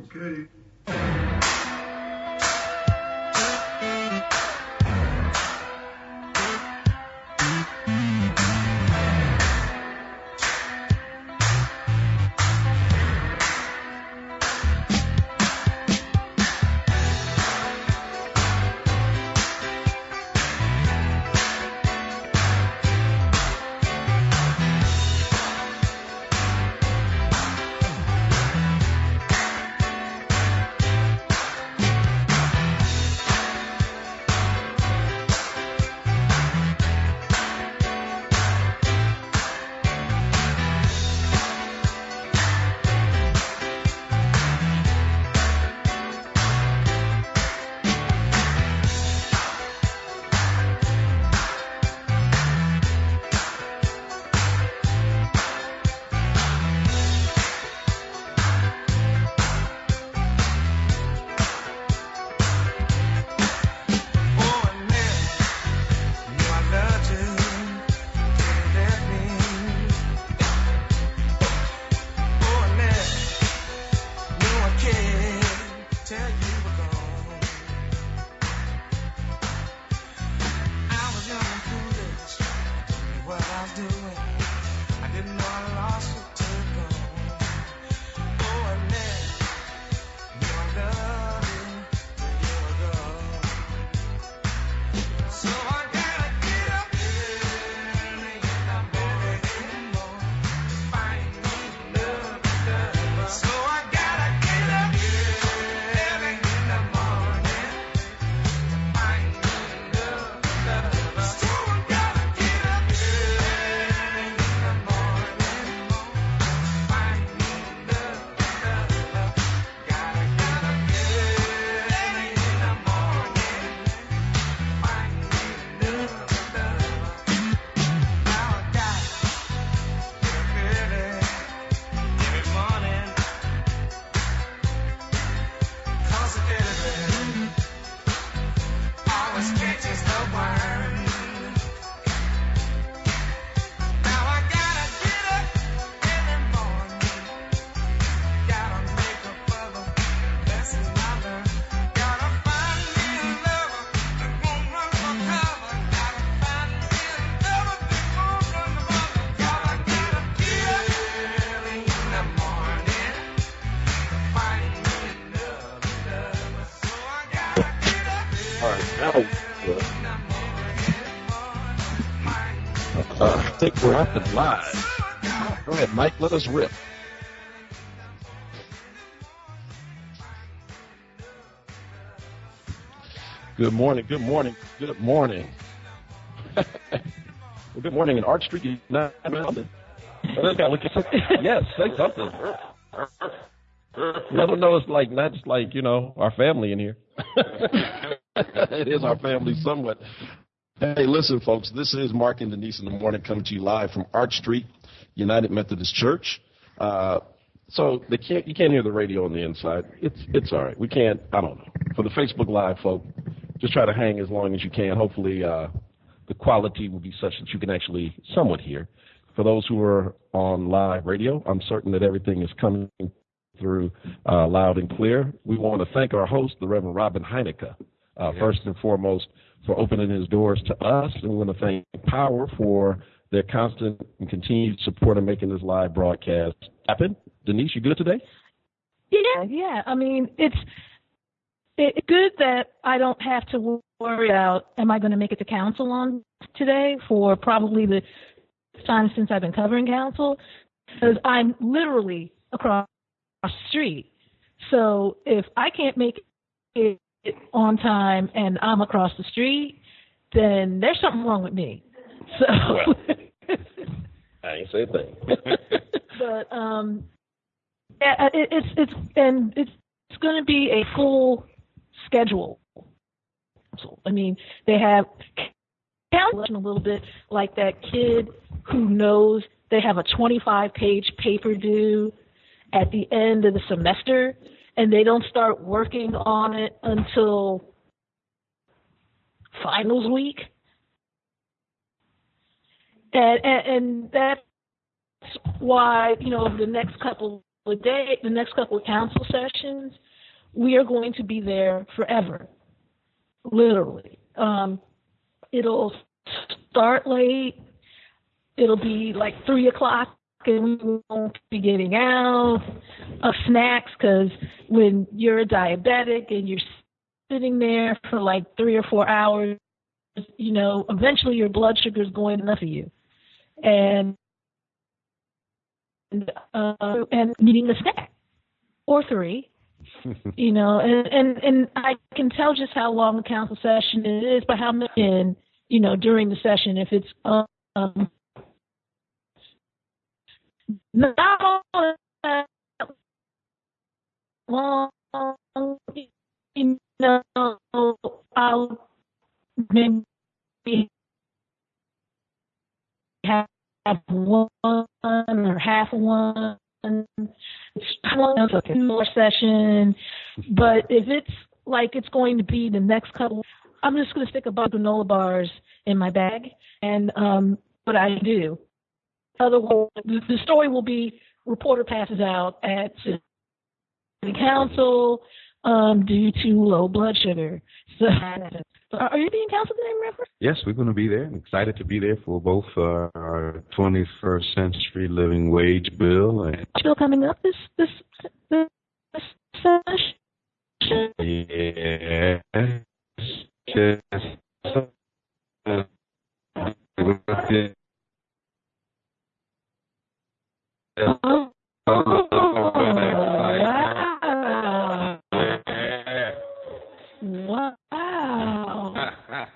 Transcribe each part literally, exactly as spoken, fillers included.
Okay. Uh, I think we're up and live. Go ahead, Mike. Let us rip. Good morning. Good morning. Good morning. Well, good morning in Arch Street. United. Yes, say something. Let them know it's like not just like you know our family in here. It is our family somewhat. Hey, listen, folks, this is Mark and Denise in the morning coming to you live from Arch Street, United Methodist Church. Uh, so they can't, you can't hear the radio on the inside. It's it's all right. We can't, I don't know. For the Facebook Live, folk, just try to hang as long as you can. Hopefully uh, the quality will be such that you can actually somewhat hear. For those who are on live radio, I'm certain that everything is coming through uh, loud and clear. We want to thank our host, the Reverend Robin Heineke, uh, yes. first and foremost, for opening his doors to us. And we want to thank Power for their constant and continued support in making this live broadcast happen. Denise, you good today? Yeah, yeah. I mean, it's it's good that I don't have to worry about, am I going to make it to council on today for probably the time since I've been covering council, because I'm literally across the street. So if I can't make it on time and I'm across the street, then there's something wrong with me. So well, I ain't say a thing. But um, yeah, it, it's it's and it's it's going to be a full schedule. So I mean, they have counting a little bit like that kid who knows they have a twenty-five page paper due at the end of the semester, and they don't start working on it until finals week. And, and, and that's why, you know, the next couple of days, the next couple of council sessions, we are going to be there forever, literally. Um, it'll start late. It'll be like three o'clock, and we won't be getting out of snacks because when you're a diabetic and you're sitting there for like three or four hours, you know, eventually your blood sugar is going enough for you, and uh, and needing a snack or three. You know, and, and and I can tell just how long the council session is by how many, in, you know, during the session, if it's um, not all that long, you know, I'll maybe have one or half one. A two more session, but if it's like it's going to be the next couple, I'm just going to stick a bunch of granola bars in my bag, and um, what I do. Otherwise, the story will be reporter passes out at city council um, due to low blood sugar. So, are you being counseled today, Reverend? Yes, we're going to be there. I'm excited to be there for both uh, our twenty-first century living wage bill and bill coming up this this this session. Yes. Yes. Oh, wow. Wow.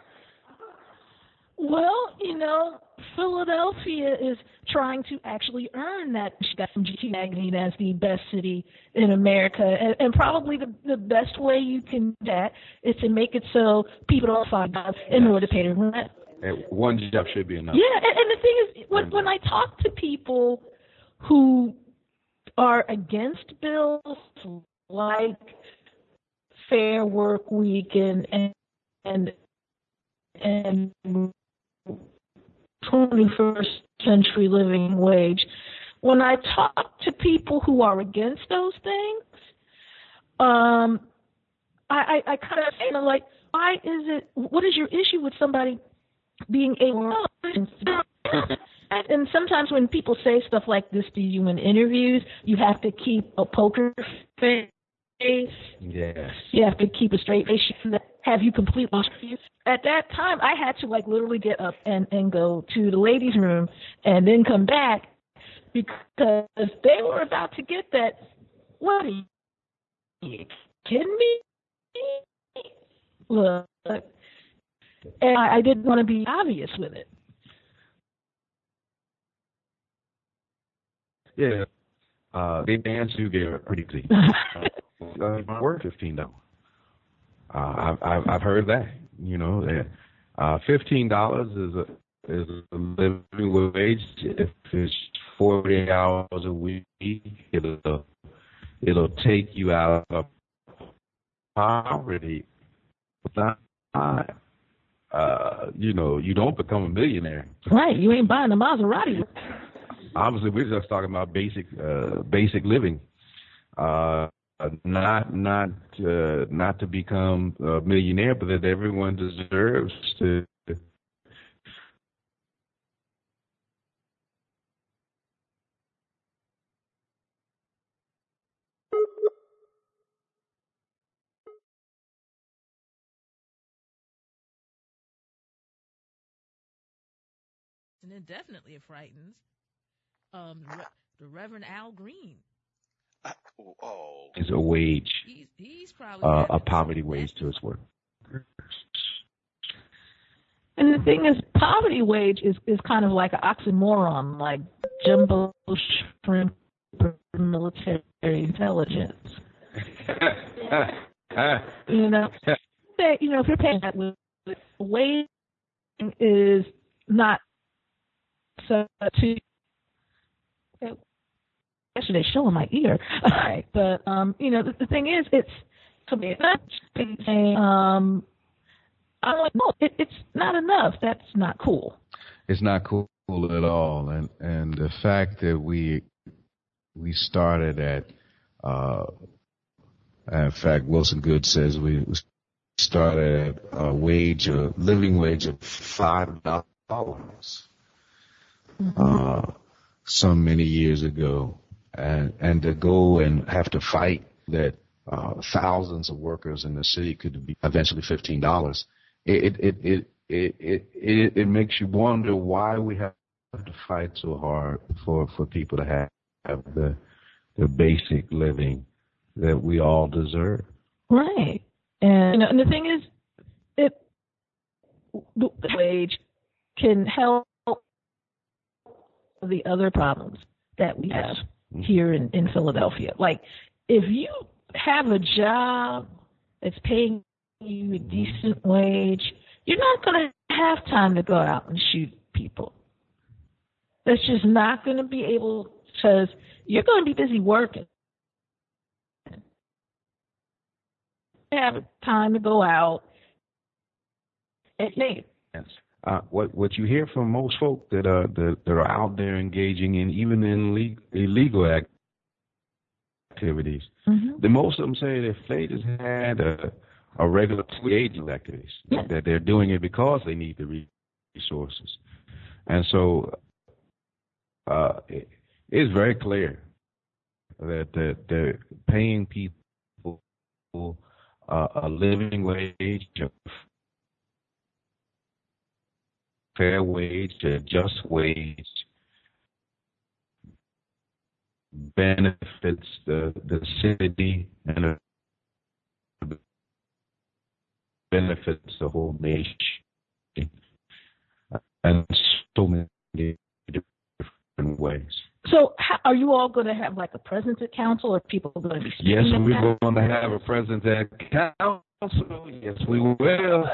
Well, you know, Philadelphia is trying to actually earn that from G Q magazine as the best city in America. And, and probably the, the best way you can do that is to make it so people don't find jobs in order to pay their rent. One job should be enough. Yeah, and, and the thing is, when, when I talk to people who are against bills like Fair Work Week and and and twenty-first century living wage, when I talk to people who are against those things, um, I, I, I kind of say, like, why is it? What is your issue with somebody being able to? And sometimes when people say stuff like this to you in interviews, you have to keep a poker face. Yes. You have to keep a straight face. Have you completely lost you? At that time, I had to like literally get up and, and go to the ladies' room and then come back because they were about to get that. What are you kidding me? Look, and I, I didn't want to be obvious with it. Yeah, uh, they answer you gave it pretty clean. uh, worth fifteen dollars. Uh, I've, I've I've heard that. You know, uh, fifteen dollars is a is a living wage. If it's forty hours a week, it'll it'll take you out of poverty. Without, uh, you know, you don't become a millionaire. Right, you ain't buying a Maserati. Obviously, we're just talking about basic, uh, basic living, uh, not not uh, not to become a millionaire, but that everyone deserves to. And then definitely it frightens. Um, the Reverend Al Green. Uh, oh, is a wage, he's, he's probably uh, a poverty wage to his work. And the thing is, poverty wage is, is kind of like an oxymoron, like jumbo shrimp for military intelligence. You know, say, you know, if you're paying that with wage is not so to yesterday's show in my ear. All right, but um, you know, the, the thing is, it's to me, it's not um, I'm like, no, it, it's not enough. That's not cool. It's not cool at all, and and the fact that we we started at, uh, in fact, Wilson Good says we started at a wage, a living wage of five dollars, mm-hmm. uh, some many years ago. And, and to go and have to fight that, uh, thousands of workers in the city could be eventually fifteen dollars. It, it, it, it, it, it, it makes you wonder why we have to fight so hard for, for people to have, have the, the basic living that we all deserve. Right. And, you know, and the thing is, it, the wage can help the other problems that we have here in, in Philadelphia. Like, if you have a job that's paying you a decent wage, you're not going to have time to go out and shoot people. That's just not going to be able, because you're going to be busy working. You have time to go out at night. Yes. Uh, what what you hear from most folk that are that, that are out there engaging in even in le- illegal activities, mm-hmm. the most of them say their state has had a, a regular wage activities, yeah. that they're doing it because they need the resources, and so uh, it is very clear that that they're paying people uh, a living wage, a fair wage, a just wage, benefits the, the city and uh, benefits the whole nation, and so many different ways. So how, are you all going to have like a president's council, or people are going to be speaking? Yes, we're going to have a president's council. Yes, we will.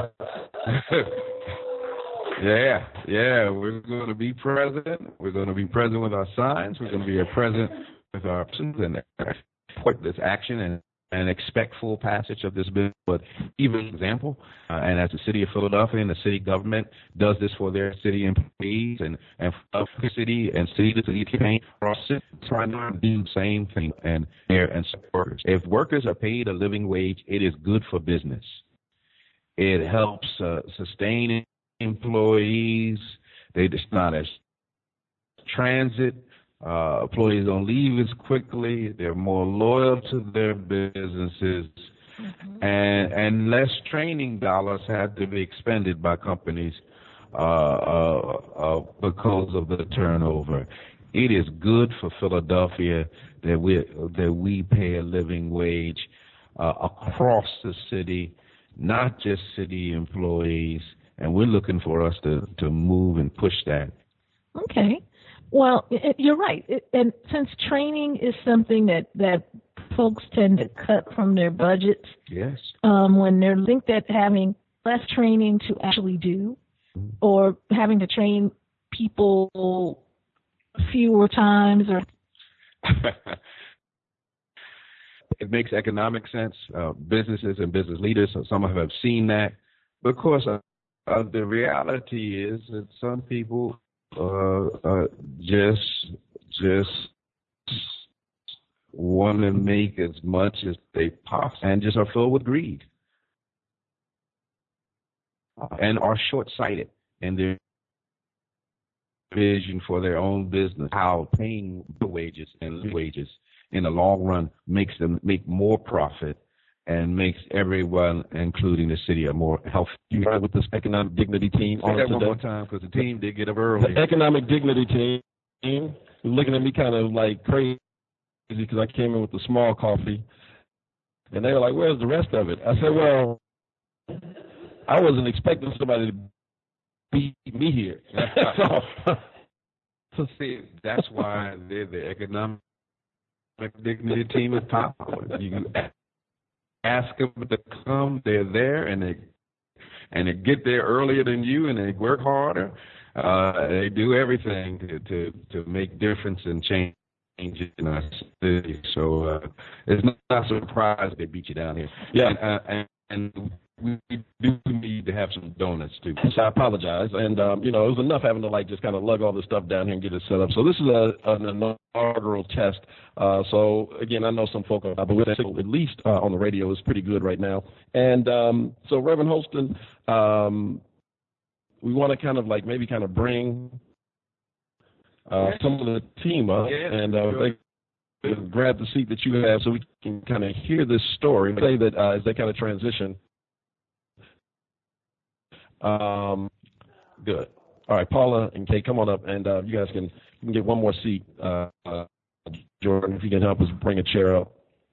Yeah, yeah, we're going to be present. We're going to be present with our signs. We're going to be present with our options and support this action and, and expect full passage of this bill. But even example, uh, and as the city of Philadelphia and the city government does this for their city employees and and for the city and city to city campaign, our city trying to do the same thing and and workers. If workers are paid a living wage, it is good for business. It helps uh, sustain employees. They just not as transit. Uh, employees don't leave as quickly. They're more loyal to their businesses, mm-hmm. and and less training dollars have to be expended by companies uh, uh, uh, because of the turnover. It is good for Philadelphia that we that we pay a living wage uh, across the city, not just city employees. And we're looking for us to, to move and push that. Okay. Well, it, you're right. It, and since training is something that, that folks tend to cut from their budgets, yes, um, when they're linked at having less training to actually do, mm-hmm. or having to train people fewer times, or it makes economic sense. Uh, businesses and business leaders, some of them have seen that. But of course, uh, Uh, the reality is that some people uh, uh, just just want to make as much as they possibly and just are filled with greed uh, and are short-sighted in their vision for their own business. How paying the wages and wages in the long run makes them make more profit and makes everyone, including the city, a more healthy. You heard with this economic dignity team on that today? One more time, because the team did get up early. The economic dignity team looking at me kind of like crazy because I came in with the small coffee, and they were like, "Where's the rest of it?" I said, "Well, I wasn't expecting somebody to beat me here." so, so see, that's why they're the economic dignity team of power. You ask them to come, they're there, and they and they get there earlier than you, and they work harder. Uh, they do everything to, to, to make difference and change in our city. So uh, it's not a surprise they beat you down here. Yeah, and, uh, and, and we do need to have some donuts too. So I apologize, and um, you know, it was enough having to like just kind of lug all this stuff down here and get it set up. So this is a, an inaugural test. Uh, so again, I know some folk, are, but with at least uh, on the radio is pretty good right now. And um, so Reverend Holston, um, we want to kind of like maybe kind of bring uh, some of the team up and uh, they grab the seat that you have so we can kind of hear this story. Say that uh, as they kind of transition. Um, good. All right, Paula and Kate, come on up, and uh, you guys can, you can get one more seat. Uh, uh, Jordan, if you can help us bring a chair up.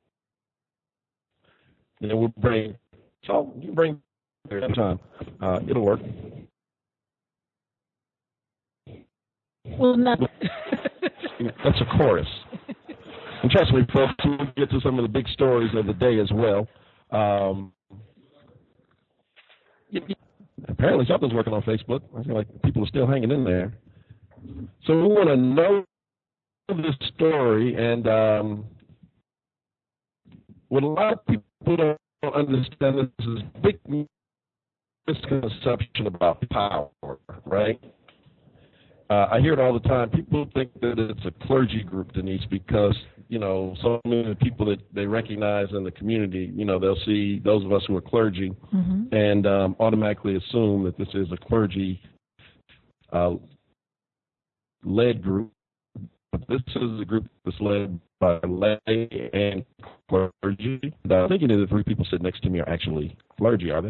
And then we'll bring, so you can bring every time. Uh, it'll work. Well, not. That's a chorus. And trust me, folks, we'll get to some of the big stories of the day as well. Um, apparently something's working on Facebook. I feel like people are still hanging in there. So we want to know this story, and um, what a lot of people don't understand, this is a big misconception about power, right? Uh, I hear it all the time. People think that it's a clergy group, Denise, because, you know, so many people that they recognize in the community, you know, they'll see those of us who are clergy mm-hmm. and um, automatically assume that this is a clergy uh, led group. But this is a group that's led by lay and clergy. And I'm thinking that the three people sitting next to me are actually clergy, are they?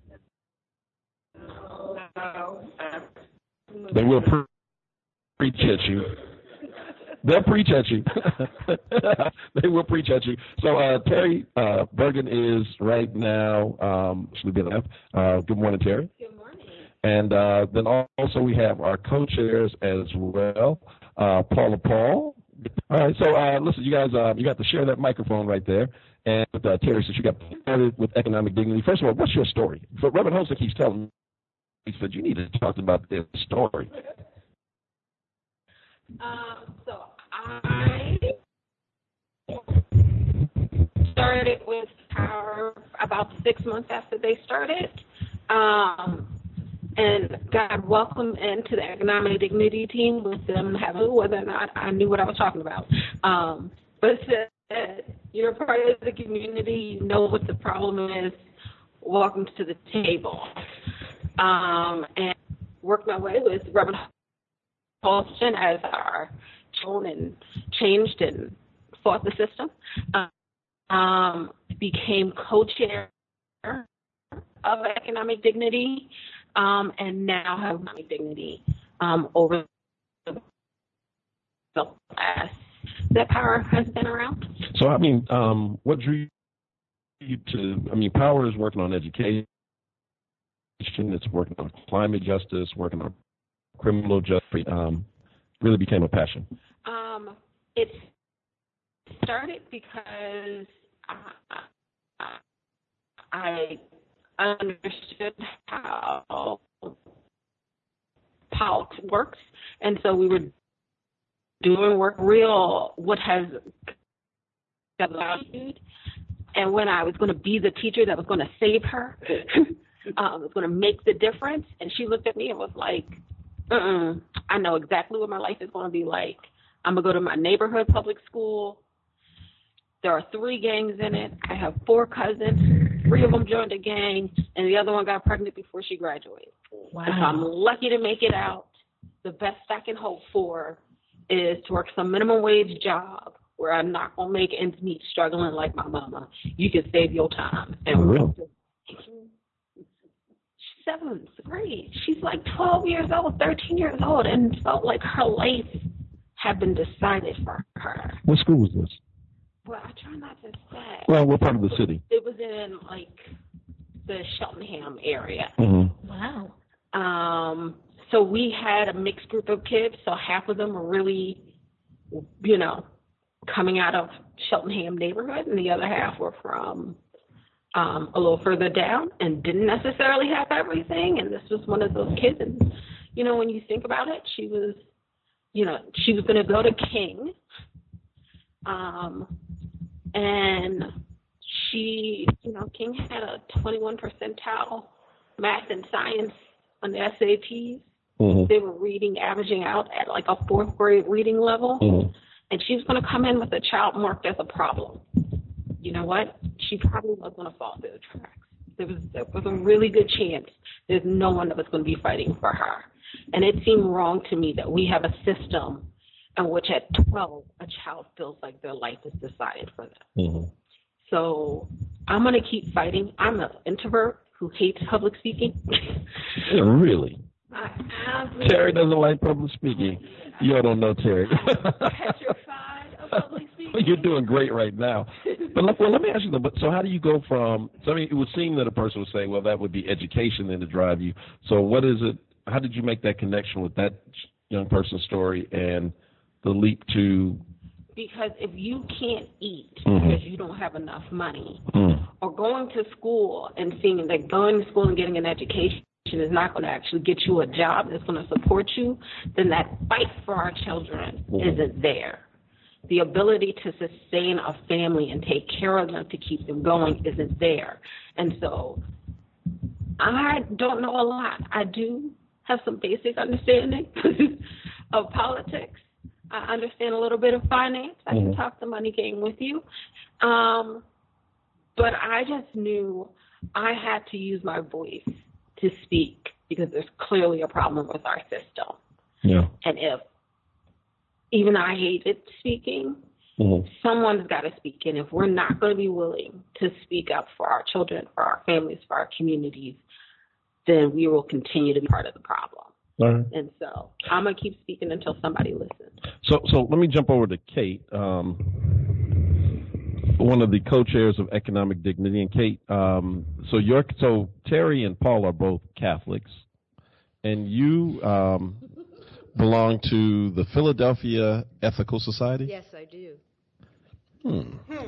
They will pre- preach at you. They'll preach at you. They will preach at you. So uh, Terry uh, Bergen is right now. Um, should we be left? Uh, good morning, Terry. Good morning. And uh, then also we have our co-chairs as well, uh, Paula Paul. All right. So uh, listen, you guys, uh, you got to share that microphone right there. And uh, Terry, since you got started with economic dignity, first of all, what's your story? So Reverend Holston keeps telling me, he said you need to talk about this story. Um, so I started with Power about six months after they started, um, and got welcomed into the economic dignity team with them having whether or not I knew what I was talking about. Um, but it said, you're part of the community, you know what the problem is, welcome to the table. Um, and worked my way with Reverend Holston as our tone and changed and fought the system. Um, became co-chair of Economic Dignity, um, and now have Economic Dignity um, over the last that Power has been around. So, I mean, um, what drew you to, I mean, Power is working on education. It's working on climate justice, working on criminal justice. Um, really became a passion. Um, it started because I, I understood how politics works, and so we were doing work real. What has valued, and when I was going to be the teacher that was going to save her. Um, was going to make the difference, and she looked at me and was like, uh-uh, I know exactly what my life is going to be like. I'm going to go to my neighborhood public school. There are three gangs in it. I have four cousins. Three of them joined a gang, and the other one got pregnant before she graduated. Wow. And so I'm lucky to make it out. The best I can hope for is to work some minimum wage job where I'm not going to make ends meet struggling like my mama. You can save your time. And oh, really? Seventh grade. She's like twelve years old, thirteen years old, and felt like her life had been decided for her. What school was this? Well, I try not to say. Well, what part of the city? It was in like the Cheltenham area. Mm-hmm. Wow. Um. So we had a mixed group of kids. So half of them were really, you know, coming out of Cheltenham neighborhood, and the other half were from Um, a little further down and didn't necessarily have everything. And this was one of those kids. And, you know, when you think about it, she was, you know, she was going to go to King. Um, and she, you know, King had a twenty-one percentile math and science on the S A Ts. Mm-hmm. They were reading, averaging out at like a fourth grade reading level. Mm-hmm. And she was going to come in with a child marked as a problem. You know what? She probably was going to fall through the tracks. There was, there was a really good chance there's no one that was going to be fighting for her. And it seemed wrong to me that we have a system in which at twelve, a child feels like their life is decided for them. Mm-hmm. So I'm going to keep fighting. I'm an introvert who hates public speaking. Yeah, really? I, I really Terry doesn't like public speaking. You all don't know Terry. Petrified of public speaking. You're doing great right now. But let, well, let me ask you, though, but so how do you go from, so I mean, it would seem that a person would say, well, that would be education then to drive you. So what is it, how did you make that connection with that young person's story and the leap to? Because if you can't eat mm-hmm. because you don't have enough money, mm. or going to school and seeing that going to school and getting an education is not going to actually get you a job that's going to support you, then that fight for our children mm-hmm. isn't there. The ability to sustain a family and take care of them to keep them going isn't there. And so I don't know a lot. I do have some basic understanding of politics. I understand a little bit of finance. I mm-hmm. can talk the money game with you. Um, but I just knew I had to use my voice to speak because there's clearly a problem with our system. Yeah. And if even I hated speaking, mm-hmm. someone's got to speak. And if we're not going to be willing to speak up for our children, for our families, for our communities, then we will continue to be part of the problem. Right. And so I'm going to keep speaking until somebody listens. So so let me jump over to Kate, um, one of the co-chairs of Economic Dignity. And Kate, um, so you're, so Terry and Paul are both Catholics, and you um, belong to the Philadelphia Ethical Society? Yes, I do. Hmm. hmm.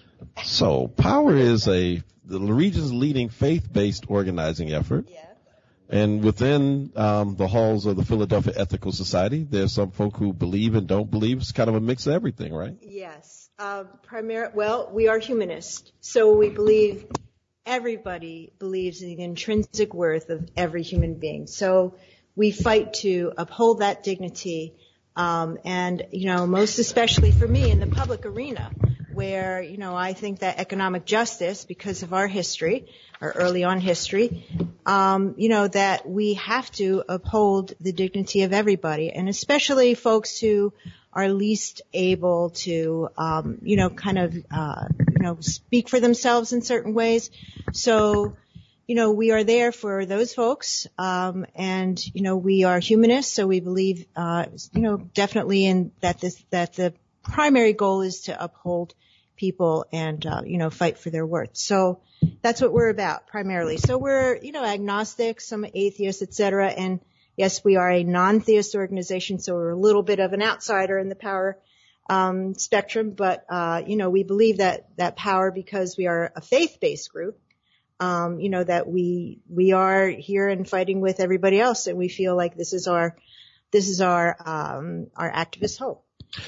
So POWER is a the region's leading faith-based organizing effort. Yeah. And within um, the halls of the Philadelphia Ethical Society, there's some folk who believe and don't believe. It's kind of a mix of everything, right? Yes. Uh, primar- well, we are humanists, so we believe everybody believes in the intrinsic worth of every human being. So we fight to uphold that dignity, um, and, you know, most especially for me in the public arena, where, you know, I think that economic justice, because of our history, our early on history, um, you know, that we have to uphold the dignity of everybody, and especially folks who are least able to, um, you know, kind of, uh, you know, speak for themselves in certain ways. So, you know, we are there for those folks, um, and, you know, we are humanists, so we believe, uh, you know, definitely in that this, that the primary goal is to uphold people and, uh, you know, fight for their worth. So that's what we're about primarily. So we're, you know, agnostic, some atheists, et cetera. And yes, we are a non-theist organization, so we're a little bit of an outsider in the power um, spectrum. But, uh, you know, we believe that, that power, because we are a faith-based group, um, you know, that we, we are here and fighting with everybody else. And we feel like this is our, this is our, um, our activist hope.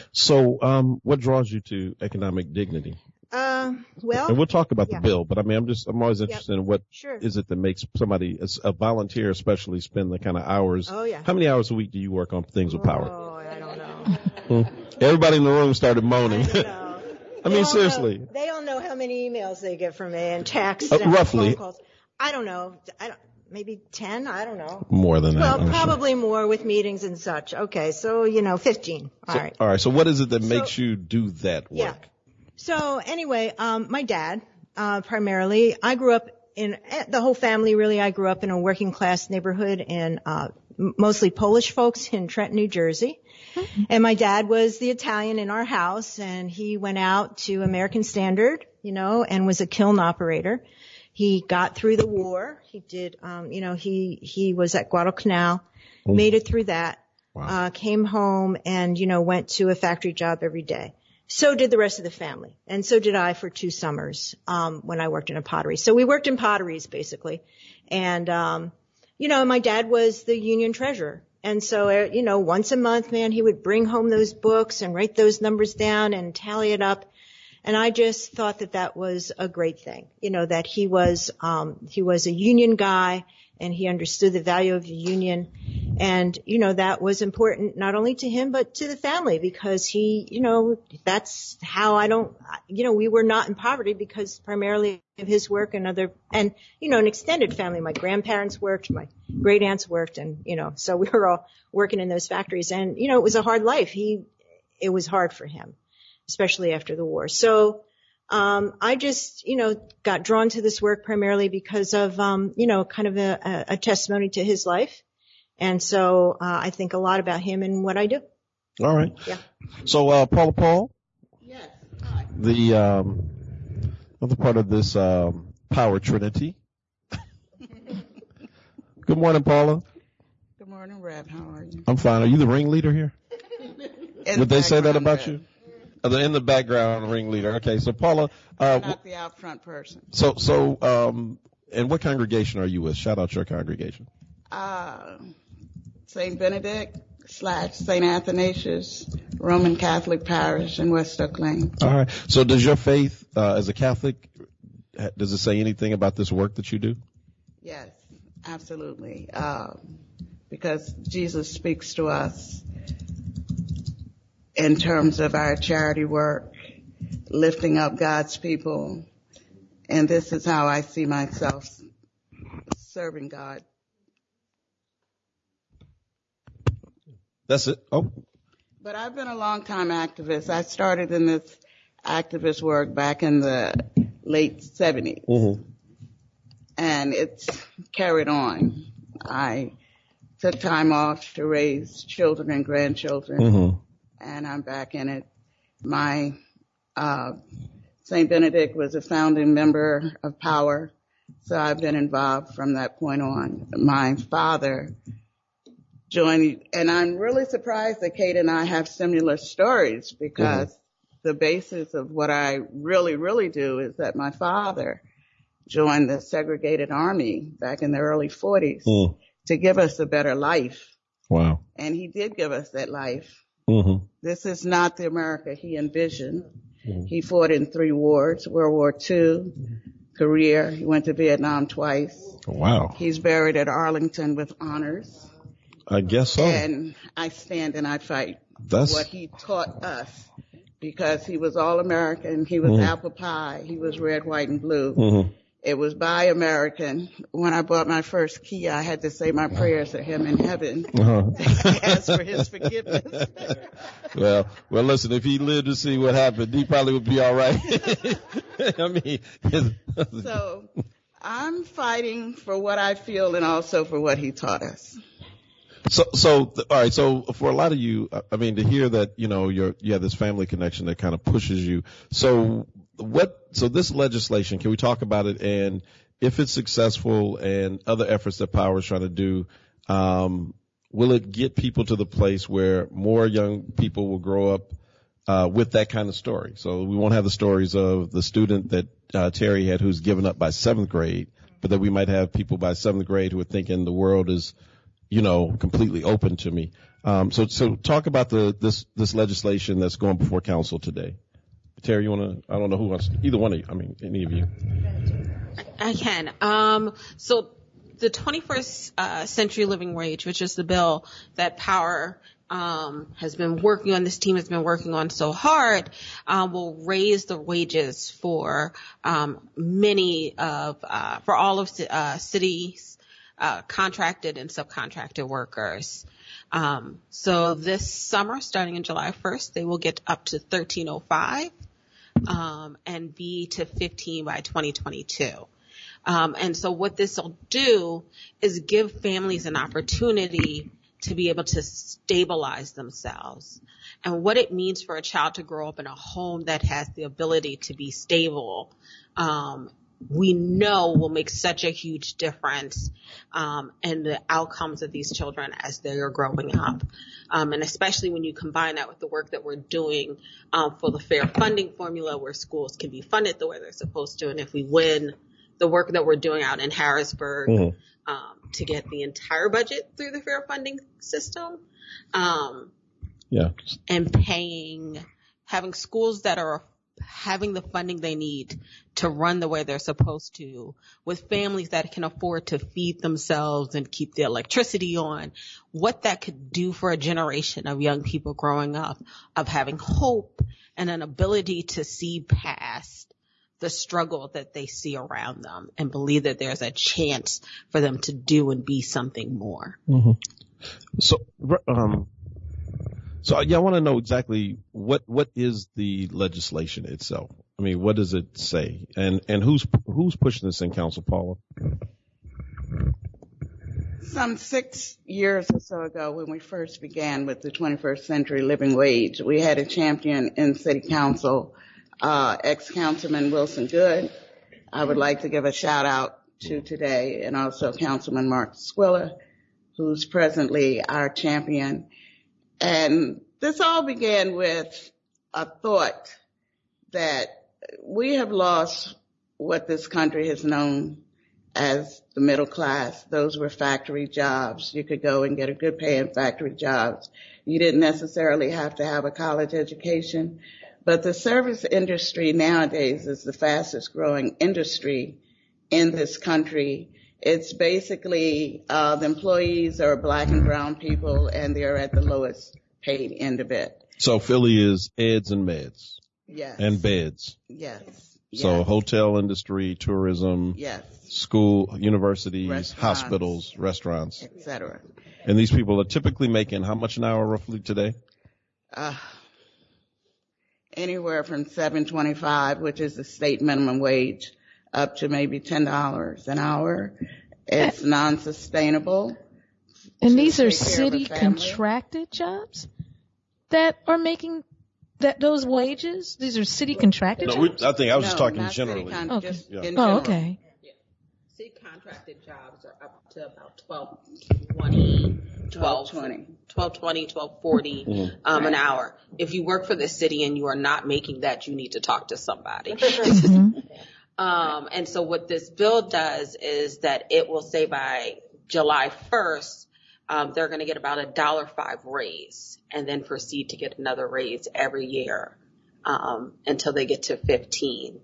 So, um, what draws you to Economic Dignity? Uh, well, and we'll talk about yeah. the bill, but I mean, I'm just, I'm always interested yep. in what sure. is it that makes somebody, a volunteer especially, spend the kind of hours. Oh, yeah. How many hours a week do you work on things with power? Oh, I don't know. Hmm. Everybody in the room started moaning. I don't know. I mean, seriously. Know, they all know how many emails they get from me and texts uh, and roughly. phone calls. I don't know. I don't, maybe ten? I don't know. More than that. Well, I'm probably sure. more with meetings and such. Okay, so, you know, fifteen. All so, right. All right, so what is it that so, makes you do that work? Yeah. So anyway, um, my dad, uh, primarily, I grew up in, the whole family really, I grew up in a working class neighborhood in, uh, mostly Polish folks in Trenton, New Jersey. Mm-hmm. And my dad was the Italian in our house, and he went out to American Standard, you know, and was a kiln operator. He got through the war. He did, um, you know, he, he was at Guadalcanal, mm-hmm. made it through that, wow. uh, came home and, you know, went to a factory job every day. So did the rest of the family. And so did I for two summers, um, when I worked in a pottery. So we worked in potteries, basically. And, um, you know, my dad was the union treasurer. And so, uh, you know, once a month, man, he would bring home those books and write those numbers down and tally it up. And I just thought that that was a great thing, you know, that he was, um, he was a union guy and he understood the value of the union. And, you know, that was important not only to him, but to the family because he, you know, that's how I don't, you know, we were not in poverty because primarily of his work and other, and, you know, an extended family. My grandparents worked, my great aunts worked, and, you know, so we were all working in those factories. And, you know, it was a hard life. He, it was hard for him, especially after the war. So, Um, I just, you know, got drawn to this work primarily because of, um, you know, kind of a, a, a testimony to his life. And so, uh, I think a lot about him and what I do. All right. Yeah. So, uh, Paula Paul. Yes. Hi. The, um, other part of this, um, power trinity. Good morning, Paula. Good morning, Rev. How are you? I'm fine. Are you the ringleader here? In Would the they say that background, about Rev. you? Uh, In the background, ringleader. Okay, so Paula, uh, Not the out front person. so, so, um, and what congregation are you with? Shout out your congregation. Uh, Saint Benedict slash Saint Athanasius Roman Catholic Parish in West Oak Lane. All right. So does your faith, uh, as a Catholic, ha- does it say anything about this work that you do? Yes, absolutely. Uh, because Jesus speaks to us in terms of our charity work, lifting up God's people. And this is how I see myself serving God. That's it. Oh, But I've been a long time activist. I started in this activist work back in the late seventies. mm-hmm. And it's carried on. I took time off to raise children and grandchildren. Mm-hmm. And I'm back in it. My uh, Saint Benedict was a founding member of Power, so I've been involved from that point on. My father joined, and I'm really surprised that Kate and I have similar stories because mm-hmm. the basis of what I really, really do is that my father joined the segregated army back in the early forties mm. to give us a better life. Wow. And he did give us that life. Mm-hmm. This is not the America he envisioned. Mm-hmm. He fought in three wars, World War Two, Korea. He went to Vietnam twice. Wow. He's buried at Arlington with honors. I guess so. And I stand and I fight That's what he taught us because he was all American. He was mm-hmm. apple pie. He was red, white, and blue. Mm-hmm. It was Buy American. When I bought my first Kia, I had to say my prayers to him in heaven. Uh-huh. Ask for his forgiveness. Well, well, listen, if he lived to see what happened, he probably would be all right. I mean, so I'm fighting for what I feel and also for what he taught us. So, so, all right. So for a lot of you, I mean, to hear that, you know, you're, you have this family connection that kind of pushes you. So what, so this legislation, can we talk about it? And if it's successful and other efforts that Power is trying to do, um, will it get people to the place where more young people will grow up, uh, with that kind of story? So we won't have the stories of the student that, uh, Terry had who's given up by seventh grade, but that we might have people by seventh grade who are thinking the world is, you know, completely open to me. Um, so, so talk about the, this, this legislation that's going before council today. Terry, you want to, I don't know who wants, either one of you, I mean, any of you. I can. Um, so the twenty-first uh, century living wage, which is the bill that Power um, has been working on, this team has been working on so hard, um, will raise the wages for um, many of, uh, for all of uh, cities, uh, contracted and subcontracted workers. Um, so this summer, starting in July first, they will get up to thirteen oh five. Um, and be to fifteen by twenty twenty-two. Um, and so what this will do is give families an opportunity to be able to stabilize themselves. And what it means for a child to grow up in a home that has the ability to be stable, um, we know will make such a huge difference um, in the outcomes of these children as they are growing up. Um, and especially when you combine that with the work that we're doing um, for the fair funding formula where schools can be funded the way they're supposed to. And if we win the work that we're doing out in Harrisburg mm-hmm. um, to get the entire budget through the fair funding system um, yeah, and paying, having schools that are having the funding they need to run the way they're supposed to, with families that can afford to feed themselves and keep the electricity on, what that could do for a generation of young people growing up, of having hope and an ability to see past the struggle that they see around them and believe that there's a chance for them to do and be something more. Mm-hmm. So, um, so yeah, I want to know exactly what, what is the legislation itself? I mean, what does it say? And, and who's, who's pushing this in council, Paula? Some six years or so ago, when we first began with the twenty-first Century Living Wage, we had a champion in City Council, uh, ex-Councilman Wilson Good. I would like to give a shout out to today, and also Councilman Mark Squilla, who's presently our champion. And this all began with a thought that we have lost what this country has known as the middle class. Those were factory jobs. You could go and get a good paying factory jobs. You didn't necessarily have to have a college education. But the service industry nowadays is the fastest growing industry in this country. It's basically uh, the employees are black and brown people, and they're at the lowest paid end of it. So Philly is eds and meds. Yes. And beds. Yes. So yes. Hotel industry, tourism. Yes. School, universities, restaurants, hospitals, restaurants, et cetera. And these people are typically making how much an hour roughly today? Uh, anywhere from seven twenty-five, which is the state minimum wage, up to maybe ten dollars an hour. It's non-sustainable. And these are city contracted jobs that are making that those wages? These are city contracted no, jobs? I think I was no, just talking not generally. Con- okay. just yeah. in Oh, general. okay. City contracted jobs are up to about twelve twenty, twelve twenty, twelve twenty, twelve forty Mm-hmm. um, an hour. If you work for the city and you are not making that, you need to talk to somebody. Mm-hmm. um, and so what this bill does is that it will say by July first, um, they're going to get about a dollar five raise and then proceed to get another raise every year um, until they get to fifteen.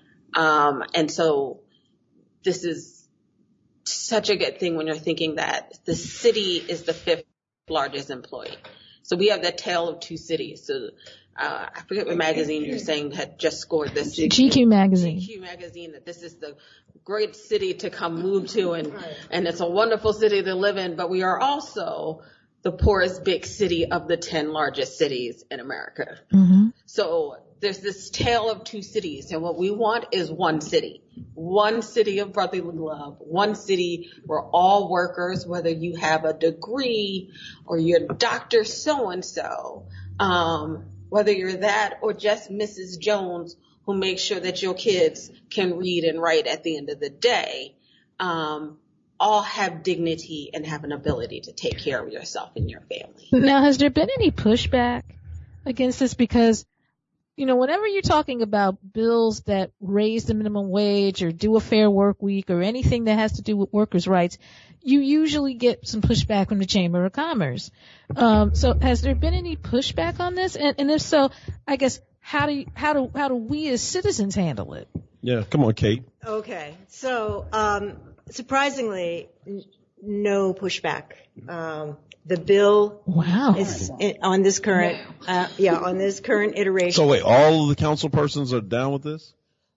Um, and so this is such a good thing when you're thinking that the city is the fifth largest employee. So we have that tale of two cities. So uh, I forget what magazine you're saying had just scored this. G Q magazine. G Q magazine, that this is the great city to come move to, and, and it's a wonderful city to live in, but we are also the poorest big city of the ten largest cities in America. Mm-hmm. So there's this tale of two cities, and what we want is one city. One city of brotherly love, one city where all workers, whether you have a degree or you're Doctor So-and-so, um, whether you're that or just Missus Jones, who makes sure that your kids can read and write at the end of the day, um, all have dignity and have an ability to take care of yourself and your family. Now, has there been any pushback against this? Because, you know, whenever you're talking about bills that raise the minimum wage or do a fair work week or anything that has to do with workers' rights, you usually get some pushback from the Chamber of Commerce. Um, so has there been any pushback on this? And, and if so, I guess, how do you, how do how do we as citizens handle it? Yeah, come on, Kate. Okay, so um, surprisingly, n- no pushback. Um, the bill Wow. is in, on this current, uh, yeah, on this current iteration. So wait, all of the council persons are down with this?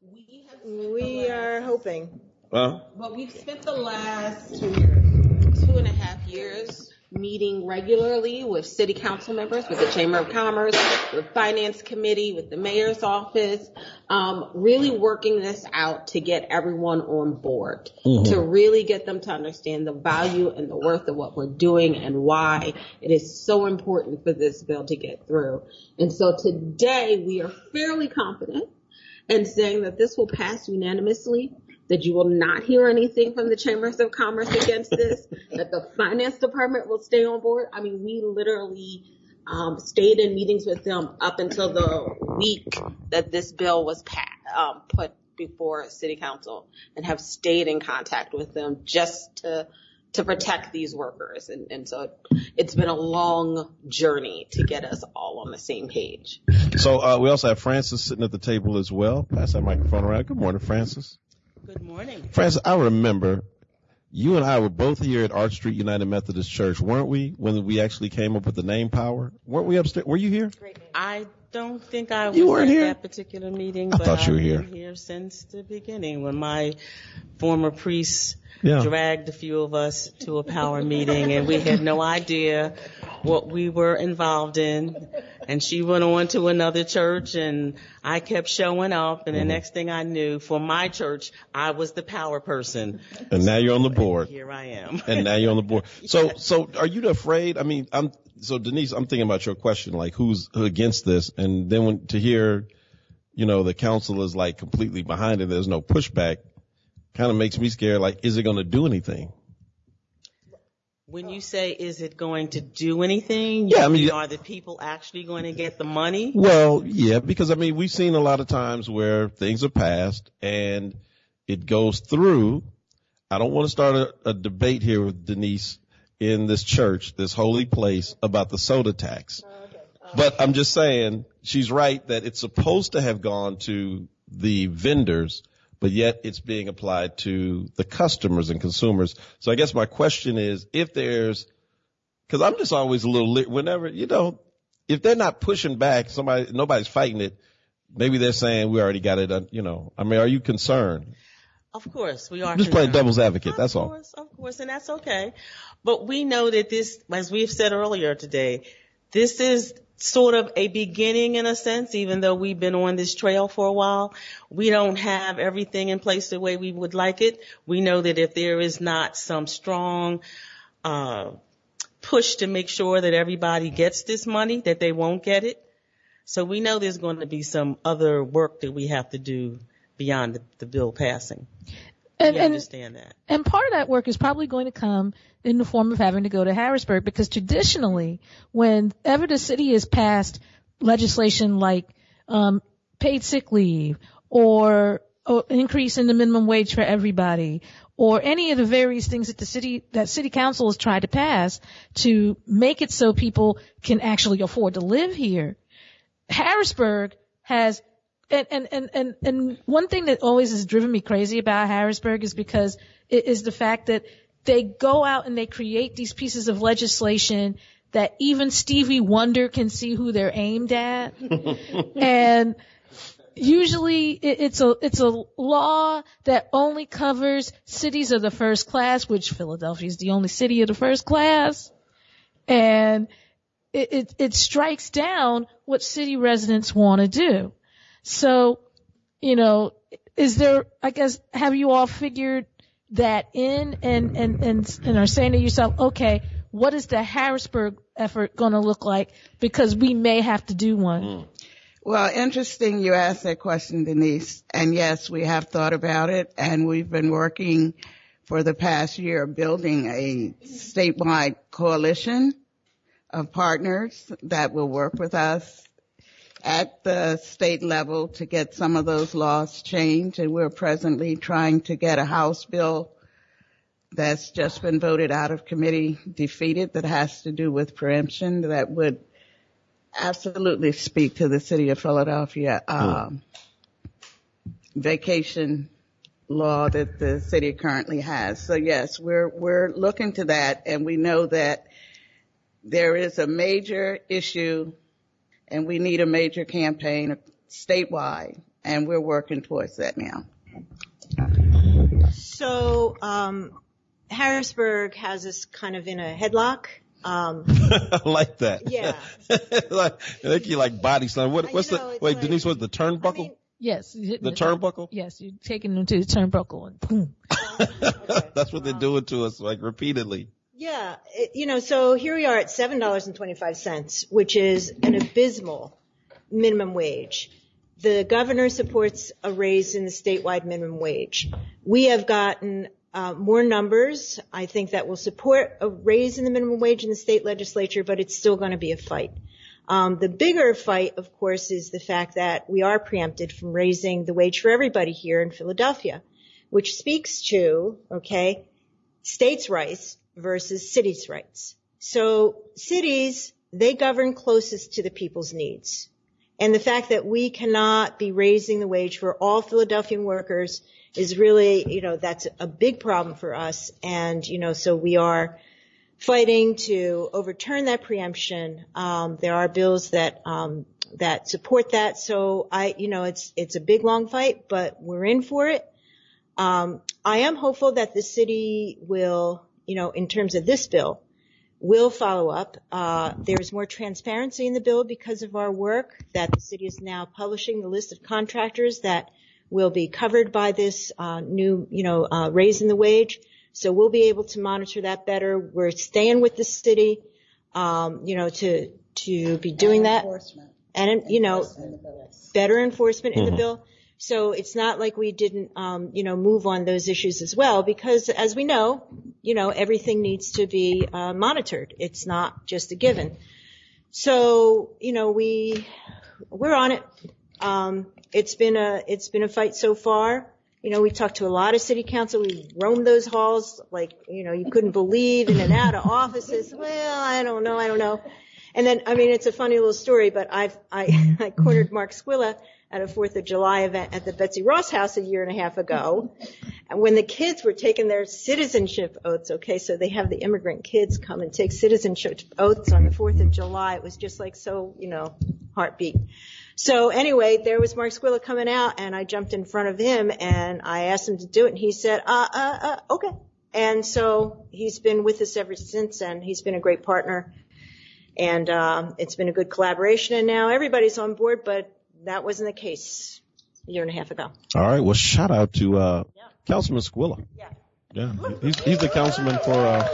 We are hoping. Huh? But we've spent the last two years, two and a half years meeting regularly with city council members, with the Chamber of Commerce, with Finance Committee, with the mayor's office, um, really working this out to get everyone on board, mm-hmm. to really get them to understand the value and the worth of what we're doing and why it is so important for this bill to get through. And so today we are fairly confident in saying that this will pass unanimously, that you will not hear anything from the Chambers of Commerce against this, that the Finance Department will stay on board. I mean, we literally um, stayed in meetings with them up until the week that this bill was passed, um, put before City Council, and have stayed in contact with them just to to protect these workers. And, and so it's been a long journey to get us all on the same page. So uh, we also have Francis sitting at the table as well. Pass that microphone around. Good morning, Francis. Good morning. Francis, I remember you and I were both here at Arch Street United Methodist Church, weren't we, when we actually came up with the name Power? Weren't we upstairs? Were you here? I don't think I was You weren't at here? that particular meeting, I but thought you were I've here. been here since the beginning when my former priest Yeah. dragged a few of us to a power meeting, and we had no idea what we were involved in. And she went on to another church, and I kept showing up, and the Mhm. next thing I knew, for my church, I was the power person. And now you're on the board. Here I am. And now you're on the board. So, so are you afraid? I mean, I'm, so Denise, I'm thinking about your question, like who's against this? And then when, to hear, you know, the council is like completely behind it, there's no pushback, kind of makes me scared. Like, is it going to do anything? When you say, is it going to do anything? Yeah, you I mean- are the people actually going to get the money? Well, yeah, because I mean, we've seen a lot of times where things are passed and it goes through. I don't want to start a, a debate here with Denise in this church, this holy place, about the soda tax. But I'm just saying, she's right that it's supposed to have gone to the vendors, but yet it's being applied to the customers and consumers. So I guess my question is, if there's, because I'm just always a little lit, whenever, you know, if they're not pushing back, somebody, nobody's fighting it, maybe they're saying we already got it, uh, you know. I mean, are you concerned? Of course, we are. I'm just playing concerned. devil's advocate, Of that's all. course, of course, and that's okay. But we know that this, as we've said earlier today, this is sort of a beginning in a sense, even though we've been on this trail for a while. We don't have everything in place the way we would like it. We know that if there is not some strong uh push to make sure that everybody gets this money, that they won't get it. So we know there's going to be some other work that we have to do beyond the, the bill passing. And, we and, understand that. and part of that work is probably going to come in the form of having to go to Harrisburg, because traditionally, whenever the city has passed legislation like um paid sick leave or, or increase in the minimum wage for everybody, or any of the various things that the city, that city council has tried to pass to make it so people can actually afford to live here, Harrisburg has, and, and, and, and, and one thing that always has driven me crazy about Harrisburg is because it is the fact that they go out and they create these pieces of legislation that even Stevie Wonder can see who they're aimed at. And usually it, it's a, it's a law that only covers cities of the first class, which Philadelphia is the only city of the first class. And it, it, it strikes down what city residents want to do. So, you know, is there, I guess, have you all figured that in and, and, and, and are saying to yourself, okay, what is the Harrisburg effort going to look like? Because we may have to do one. Mm. Well, interesting you asked that question, Denise. And yes, we have thought about it, and we've been working for the past year building a statewide coalition of partners that will work with us at the state level to get some of those laws changed. And we're presently trying to get a House bill that's just been voted out of committee defeated that has to do with preemption that would absolutely speak to the city of Philadelphia um, vacation law that the city currently has. So yes, we're we're looking to that, and we know that there is a major issue and we need a major campaign statewide, and we're working towards that now. So um, Harrisburg has us kind of in a headlock. Um, I like that. Yeah. Like, I think you like body slam. What, what's You know, the, it's wait, like- Denise, what's the turnbuckle? I mean, Yes. you're hitting The it. turnbuckle? Yes, you're taking them to the turnbuckle and boom. That's what they're doing to us, like, repeatedly. Yeah, it, you know, so here we are at seven dollars and twenty-five cents, which is an abysmal minimum wage. The governor supports a raise in the statewide minimum wage. We have gotten uh, more numbers, I think, that will support a raise in the minimum wage in the state legislature, but it's still going to be a fight. Um, the bigger fight, of course, is the fact that we are preempted from raising the wage for everybody here in Philadelphia, which speaks to, okay, states' rights versus cities' rights. So cities, they govern closest to the people's needs. And the fact that we cannot be raising the wage for all Philadelphian workers is really, you know, that's a big problem for us. And, you know, so we are fighting to overturn that preemption. Um, there are bills that, um, that support that. So I, you know, it's, it's a big, long fight, but we're in for it. Um, I am hopeful that the city will, you know, in terms of this bill, will follow up. Uh, there's more transparency in the bill because of our work, that the city is now publishing the list of contractors that will be covered by this uh, new, you know, uh, raise in the wage. So we'll be able to monitor that better. We're staying with the city, um, you know, to to be doing that. Enforcement. And, you know, better enforcement in Mm-hmm. the bill. So it's not like we didn't, um, you know, move on those issues as well, because as we know, you know, everything needs to be uh, monitored. It's not just a given. So, you know, we, we're on it. Um, it's been a, it's been a fight so far. You know, we talked to a lot of city council. We roamed those halls like, you know, you couldn't believe, in and out of offices. Well, I don't know. I don't know. And then, I mean, it's a funny little story, but I've, I, I cornered Mark Squilla at a fourth of July event at the Betsy Ross House a year and a half ago. And when the kids were taking their citizenship oaths, okay, so they have the immigrant kids come and take citizenship oaths on the fourth of July. It was just like so, you know, heartbeat. So anyway, there was Mark Squilla coming out, and I jumped in front of him, and I asked him to do it, and he said, uh, uh, uh, okay. And so he's been with us ever since, and he's been a great partner. And um, it's been a good collaboration, and now everybody's on board, but that wasn't the case a year and a half ago. All right. Well, shout out to uh, Yeah. Councilman Squilla. Yeah. Yeah. He's, he's the councilman for. Uh,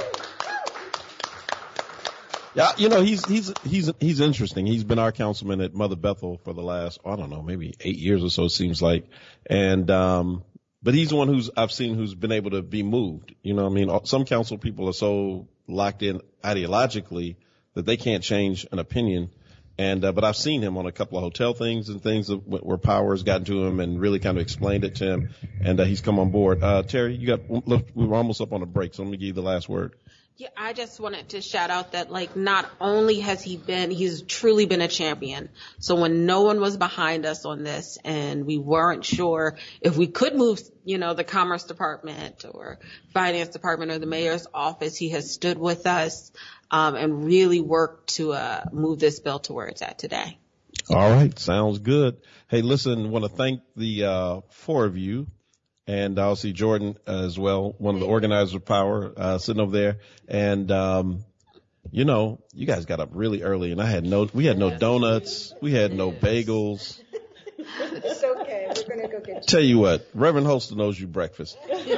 yeah, you know, he's he's he's he's interesting. He's been our councilman at Mother Bethel for the last, I don't know, maybe eight years or so, it seems like. And um, but he's the one who's I've seen who's been able to be moved. You know, I mean, some council people are so locked in ideologically that they can't change an opinion. And, uh, but I've seen him on a couple of hotel things and things that, where power has gotten to him and really kind of explained it to him. And, uh, he's come on board. Uh, Terry, you got, we were almost up on a break, so let me give you the last word. Yeah, I just wanted to shout out that, like, not only has he been, he's truly been a champion. So when no one was behind us on this and we weren't sure if we could move, you know, the Commerce Department or Finance Department or the Mayor's office, he has stood with us. Um, and really work to uh, move this bill to where it's at today. All right. Sounds good. Hey, listen, want to thank the uh, four of you. And I'll see Jordan uh, as well, one of the organizers of Power, uh, sitting over there. And, um, you know, you guys got up really early, and I had no, we had no donuts. We had no bagels. It's okay. We're going to go get you. Tell you what, Reverend Holster knows you breakfast.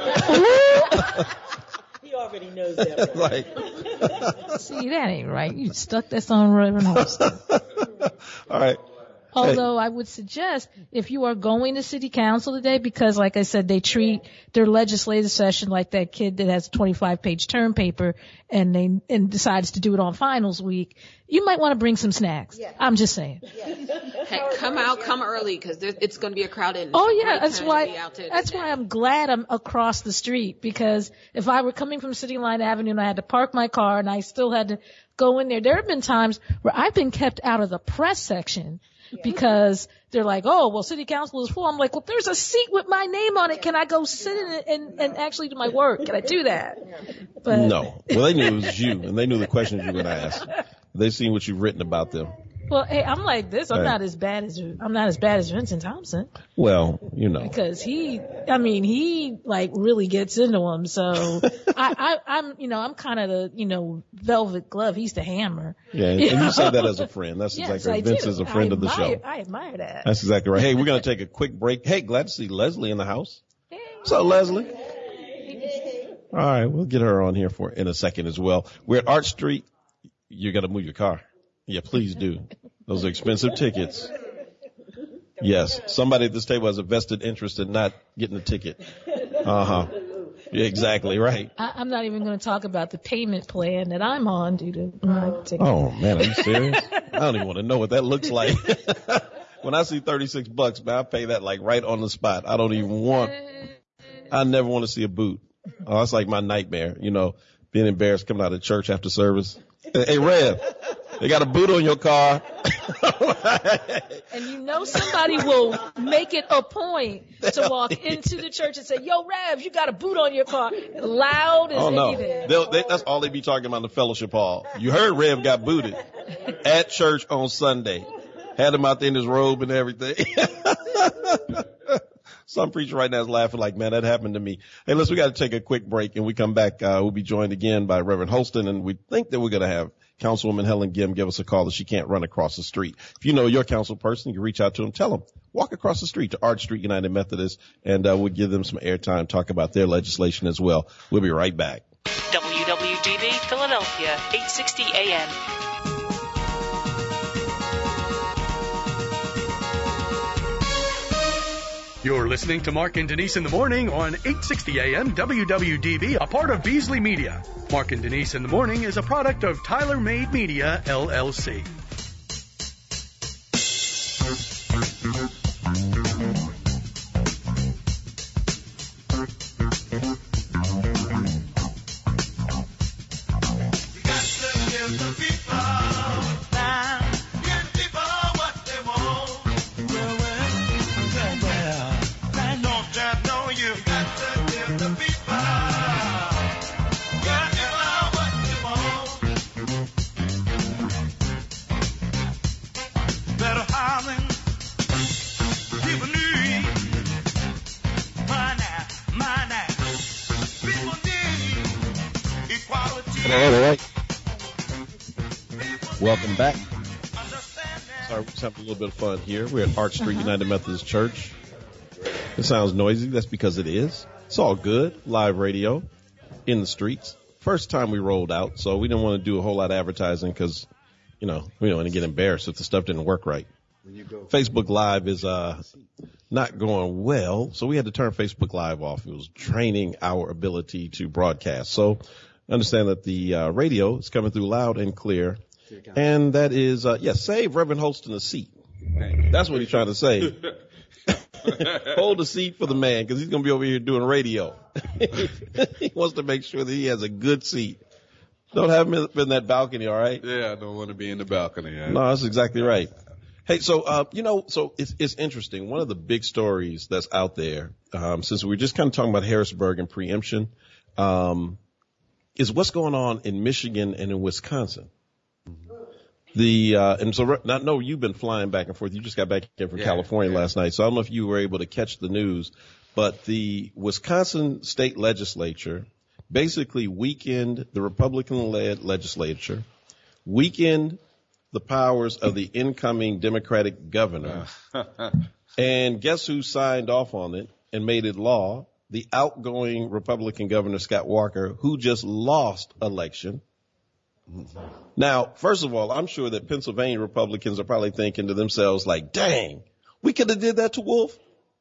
He already knows that. Like, See, that ain't right. You stuck this on Reverend Holston. all right. Although I would suggest if you are going to city council today, because like I said, they treat their legislative session like that kid that has a twenty-five page term paper and they and decides to do it on finals week, you might want to bring some snacks. Yeah. I'm just saying. Hey, come out, come early, because it's going to be a crowded. Oh yeah, that's why. That's why I'm glad I'm across the street, because if I were coming from City Line Avenue and I had to park my car and I still had to go in there, there have been times where I've been kept out of the press section. Because they're like, oh, well, city council is full. I'm like, well, there's a seat with my name on it. Can I go sit in it and, and actually do my work? Can I do that? But no. Well, they knew it was you, and they knew the questions you were going to ask. They've seen what you've written about them. Well, hey, I'm like this. I'm Hey. not as bad as I'm not as bad as Vincent Thompson, Well, you know. because he, I mean, he like really gets into them. So I, I, I'm, you know, I'm kind of the, you know, velvet glove. He's the hammer. Yeah, and, and you say that as a friend. That's Yes, exactly right. I Vince do. is a friend I of the admire, show. I admire that. That's exactly right. Hey, we're going to take a quick break. Hey, glad to see Leslie in the house. Hey. What's up, Leslie? All right, we'll get her on here for in a second as well. We're at Arch Street. You got to move your car. Yeah, please do. Those are expensive tickets. Yes, somebody at this table has a vested interest in not getting a ticket. Uh-huh. Yeah, exactly, right. I, I'm not even going to talk about the payment plan that I'm on due to my ticket. Oh, man, are you serious? I don't even want to know what that looks like. When I see thirty-six bucks, man, I pay that like right on the spot. I don't even want, I never want to see a boot. Oh, that's like my nightmare, you know. being embarrassed coming out of church after service. Hey, Rev, they got a boot on your car. And you know somebody will make it a point to walk into the church and say, yo, Rev, you got a boot on your car. Loud as oh, no. anything. They'll, they, that's all they be talking about in the fellowship hall. You heard Rev got booted at church on Sunday. Had him out there in his robe and everything. Some preacher right now is laughing like, man, that happened to me. Hey, listen, we got to take a quick break, and we come back. Uh, we'll be joined again by Reverend Holston, and we think that we're going to have Councilwoman Helen Gim give us a call that she can't run across the street. If you know your council person, you can reach out to them. Tell them, walk across the street to Arch Street United Methodist, and uh, we'll give them some airtime, talk about their legislation as well. We'll be right back. W W D B Philadelphia, eight sixty A M. You're listening to Mark and Denise in the Morning on eight sixty A M W W D B, a part of Beasley Media. Mark and Denise in the Morning is a product of Tyler Made Media, L L C. Welcome back. Sorry, we're just having a little bit of fun here. We're at Arch Street uh-huh. United Methodist Church. It sounds noisy. That's because it is. It's all good. Live radio in the streets. First time we rolled out, so we didn't want to do a whole lot of advertising because, you know, we don't want to get embarrassed if the stuff didn't work right. Facebook Live is uh not going well, so we had to turn Facebook Live off. It was draining our ability to broadcast. So understand that the uh, radio is coming through loud and clear. And that is, uh, yes, save Reverend Holston a seat. That's what he's trying to say. Hold a seat for the man because he's going to be over here doing radio. He wants to make sure that he has a good seat. Don't have him in that balcony, all right? Yeah, I don't want to be in the balcony. Right? No, that's exactly right. Hey, so, uh, you know, so it's, it's interesting. One of the big stories that's out there, um, since we were just kind of talking about Harrisburg and preemption, um, is what's going on in Michigan and in Wisconsin. The, uh, and so I know you've been flying back and forth. You just got back in from yeah, California yeah. last night. So I don't know if you were able to catch the news, but the Wisconsin state legislature basically weakened the Republican-led legislature, weakened the powers of the incoming Democratic governor. And guess who signed off on it and made it law? The outgoing Republican governor, Scott Walker, who just lost election. Now, first of all, I'm sure that Pennsylvania Republicans are probably thinking to themselves like, dang, we could have did that to Wolf.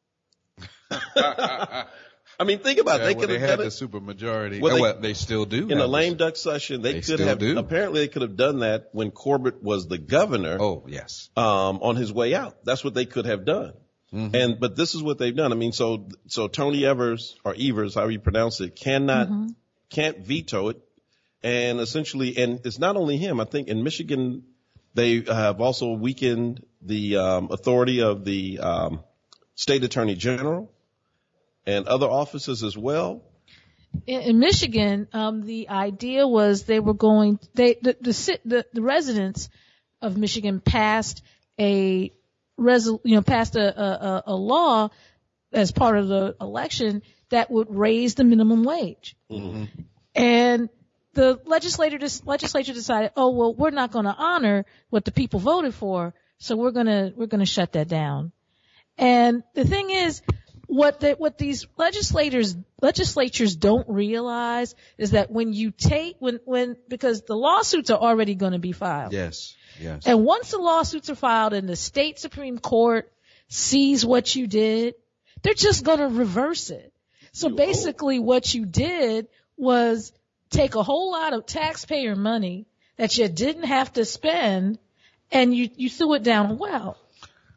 I mean, think about yeah, it. They well, could they have had done the it. super majority. Well, oh, they, well, they still do. In a lame duck session, they, they could have, do. apparently they could have done that when Corbett was the governor. Oh, yes. Um, on his way out. That's what they could have done. Mm-hmm. And, but this is what they've done. I mean, so, so Tony Evers or Evers, however you pronounce it, cannot, mm-hmm. can't veto it. And essentially, and it's not only him. I think in Michigan, they have also weakened the um, authority of the um, state attorney general and other offices as well. In, in Michigan, um, the idea was they were going, they the the, the, the residents of Michigan passed a resol, you know, passed a, a a law as part of the election that would raise the minimum wage, mm-hmm. and the legislator legislature decided, oh well, we're not going to honor what the people voted for, so we're gonna we're gonna shut that down. And the thing is, what the, what these legislators legislatures don't realize is that when you take when when because the lawsuits are already going to be filed. Yes, yes. And once the lawsuits are filed and the state Supreme Court sees what you did, they're just going to reverse it. So basically, what you did was take a whole lot of taxpayer money that you didn't have to spend, and you, you threw it down a well.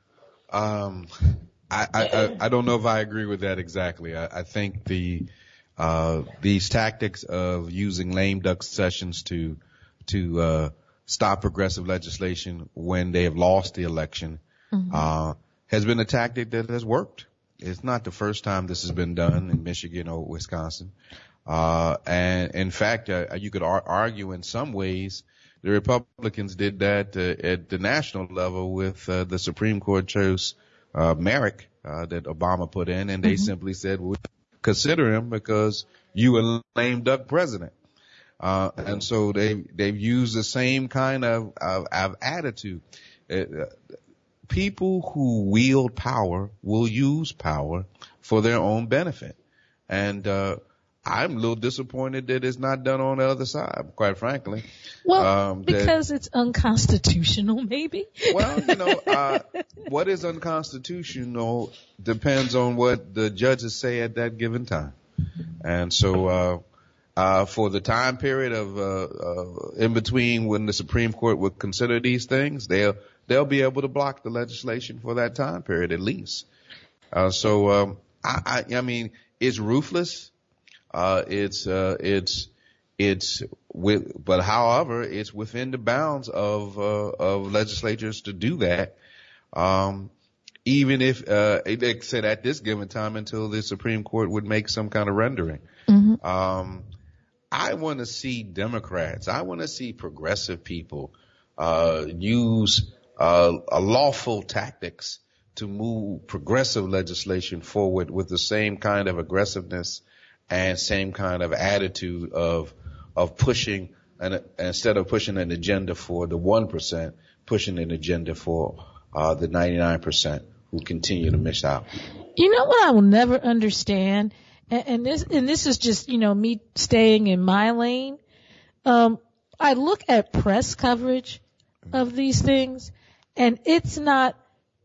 Um, I, I, I, I don't know if I agree with that exactly. I, I think the, uh, these tactics of using lame duck sessions to to uh, stop progressive legislation when they have lost the election mm-hmm. uh, has been a tactic that has worked. It's not the first time this has been done in Michigan or Wisconsin. Uh, and in fact, uh, you could ar- argue in some ways the Republicans did that uh, at the national level with uh, the Supreme Court chose uh, Merrick uh, that Obama put in, and they mm-hmm. simply said, we consider him because you were lame duck president. Uh, and so they, they've used the same kind of, of, of attitude. Uh, people who wield power will use power for their own benefit. And, uh, I'm a little disappointed that it's not done on the other side, quite frankly. Well, um, because that, it's unconstitutional, maybe. Well, you know, uh, what is unconstitutional depends on what the judges say at that given time. And so, uh, Uh, for the time period of, uh, uh, in between when the Supreme Court would consider these things, they'll, they'll be able to block the legislation for that time period at least. Uh, so, um, I, I, I mean, it's ruthless. Uh, it's, uh, it's, it's with, but however, it's within the bounds of, uh, of legislatures to do that. Um, even if, uh, they said at this given time until the Supreme Court would make some kind of rendering. Mm-hmm. Um, I want to see Democrats, I want to see progressive people uh use uh lawful tactics to move progressive legislation forward with the same kind of aggressiveness and same kind of attitude of of pushing an, instead of pushing an agenda for the one percent, pushing an agenda for uh the ninety-nine percent who continue to miss out. You know what I will never understand? And, and this, and this is just, you know, me staying in my lane. Um, I look at press coverage of these things, and it's not,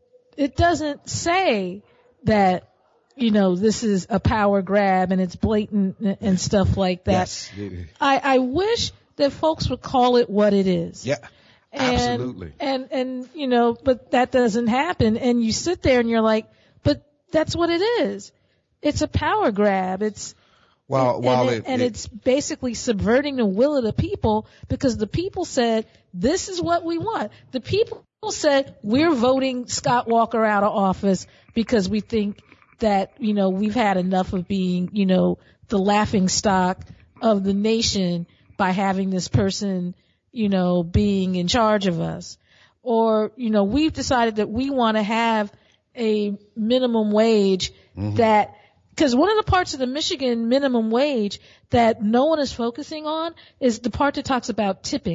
it doesn't say that, you know, this is a power grab and it's blatant and, and stuff like that. Yes. I, I wish that folks would call it what it is. Yeah. And, absolutely. And, and, you know, but that doesn't happen. And you sit there and you're like, but that's what it is. It's a power grab. It's well, and, while and, it, it, and it, it's basically subverting the will of the people because the people said this is what we want. The people said we're voting Scott Walker out of office because we think that, you know, we've had enough of being, you know, the laughing stock of the nation by having this person, you know, being in charge of us. Or, you know, we've decided that we want to have a minimum wage mm-hmm. that because one of the parts of the Michigan minimum wage that no one is focusing on is the part that talks about tipping.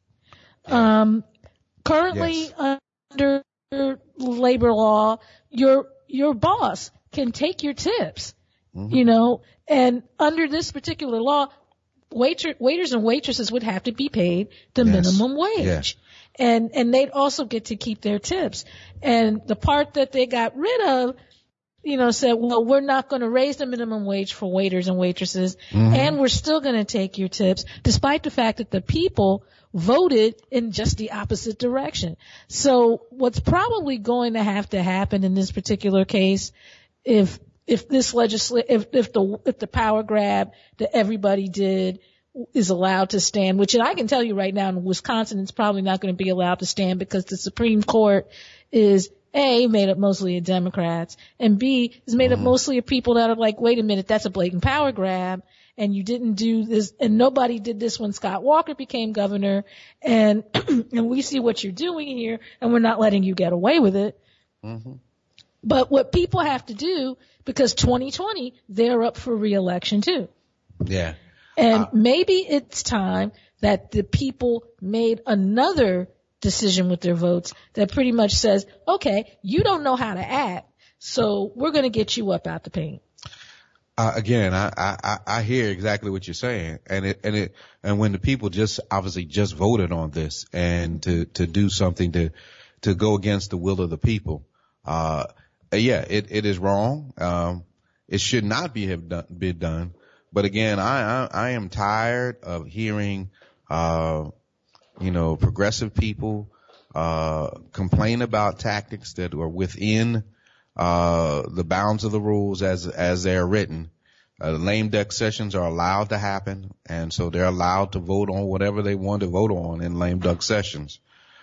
Um, currently yes. under labor law, your your boss can take your tips, mm-hmm. you know, and under this particular law, waiter, waiters and waitresses would have to be paid the yes. minimum wage. Yes. And and they'd also get to keep their tips. And the part that they got rid of, you know, said, well, we're not going to raise the minimum wage for waiters and waitresses, mm-hmm. and we're still going to take your tips, despite the fact that the people voted in just the opposite direction. So what's probably going to have to happen in this particular case, if if this legisla- if if the if the power grab that everybody did is allowed to stand, which I can tell you right now in Wisconsin, it's probably not going to be allowed to stand because the Supreme Court is A, made up mostly of Democrats, and B, is made mm-hmm. up mostly of people that are like, wait a minute, that's a blatant power grab, and you didn't do this, and nobody did this when Scott Walker became governor, and and we see what you're doing here, and we're not letting you get away with it. Mm-hmm. But what people have to do, because twenty twenty, they're up for re-election too. Yeah. And uh, maybe it's time that the people made another decision with their votes that pretty much says, okay, you don't know how to act, so we're going to get you up out the paint. Uh, again, I, I, I hear exactly what you're saying. And it, and it, and when the people just obviously just voted on this and to, to do something to, to go against the will of the people, uh, yeah, it, it is wrong. Um, it should not be have done, been done. But again, I, I, I am tired of hearing, uh, you know, progressive people, uh, complain about tactics that are within, uh, the bounds of the rules as, as they're written. Uh, lame duck sessions are allowed to happen, and so they're allowed to vote on whatever they want to vote on in lame duck sessions.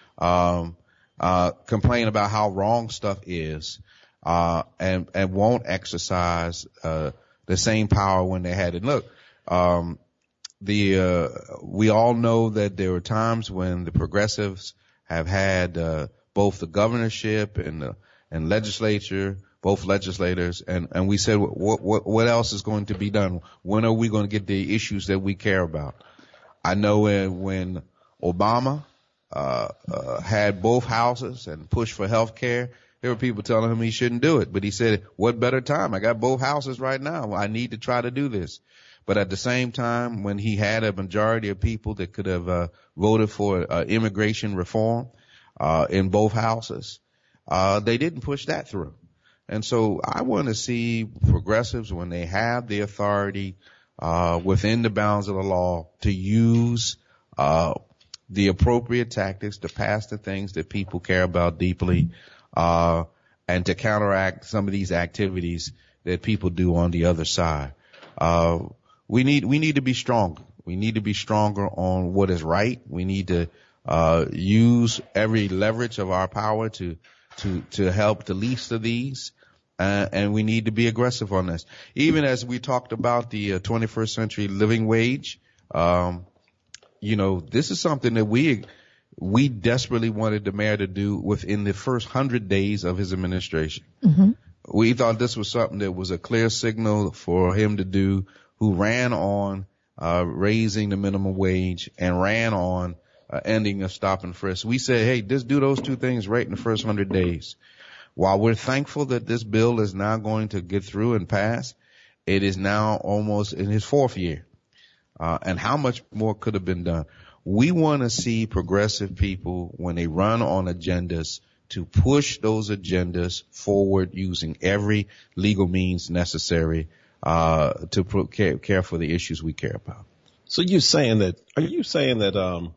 Um, uh, complain about how wrong stuff is, uh, and, and won't exercise, uh, the same power when they had it. Look, um, the, uh, we all know that there were times when the progressives have had, uh, both the governorship and the, and legislature, both legislators, and, and we said, what, what, what else is going to be done? When are we going to get the issues that we care about? I know when, when Obama, uh, uh, had both houses and pushed for health care, there were people telling him he shouldn't do it. But he said, what better time? I got both houses right now. I need to try to do this. But at the same time, when he had a majority of people that could have, uh, voted for, uh, immigration reform, uh, in both houses, uh, they didn't push that through. And so I want to see progressives, when they have the authority, uh, within the bounds of the law, to use, uh, the appropriate tactics to pass the things that people care about deeply, uh, and to counteract some of these activities that people do on the other side. Uh, we need, we need to be stronger. We need to be stronger on what is right. We need to, uh, use every leverage of our power to, to, to help the least of these. Uh, and we need to be aggressive on this. Even as we talked about the uh, twenty-first century living wage, um, you know, this is something that we, we desperately wanted the mayor to do within the first hundred days of his administration. Mm-hmm. We thought this was something that was a clear signal for him to do, who ran on, uh, raising the minimum wage and ran on, uh, ending a stop and frisk. We said, hey, just do those two things right in the first hundred days. While we're thankful that this bill is now going to get through and pass, it is now almost in his fourth year. Uh, and how much more could have been done? We want to see progressive people, when they run on agendas, to push those agendas forward using every legal means necessary, uh, to pro- care, care for the issues we care about. So you're saying that, are you saying that, um,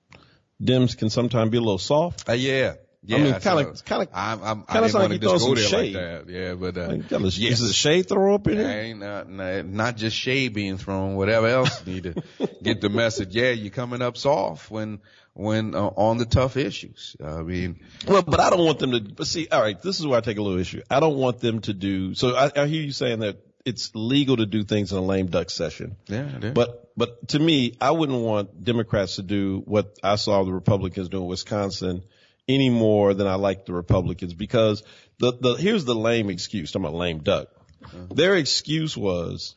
Dems can sometimes be a little soft? Uh, yeah. Yeah, I mean, kind of, kind of, I'm, I'm, kind of like you throw some shade. Like that. Yeah, but uh, like, is yes. it a shade throw up in here? Ain't not, not, not just shade being thrown. Whatever else need to get the message. Yeah, you're coming up soft when when uh, on the tough issues. I mean, well, but I don't want them to. But see, all right, this is where I take a little issue. I don't want them to do. So I, I hear you saying that it's legal to do things in a lame duck session. Yeah, it is. But but to me, I wouldn't want Democrats to do what I saw the Republicans do in Wisconsin any more than I like the Republicans, because the, the, here's the lame excuse. I'm a lame duck. Mm-hmm. Their excuse was,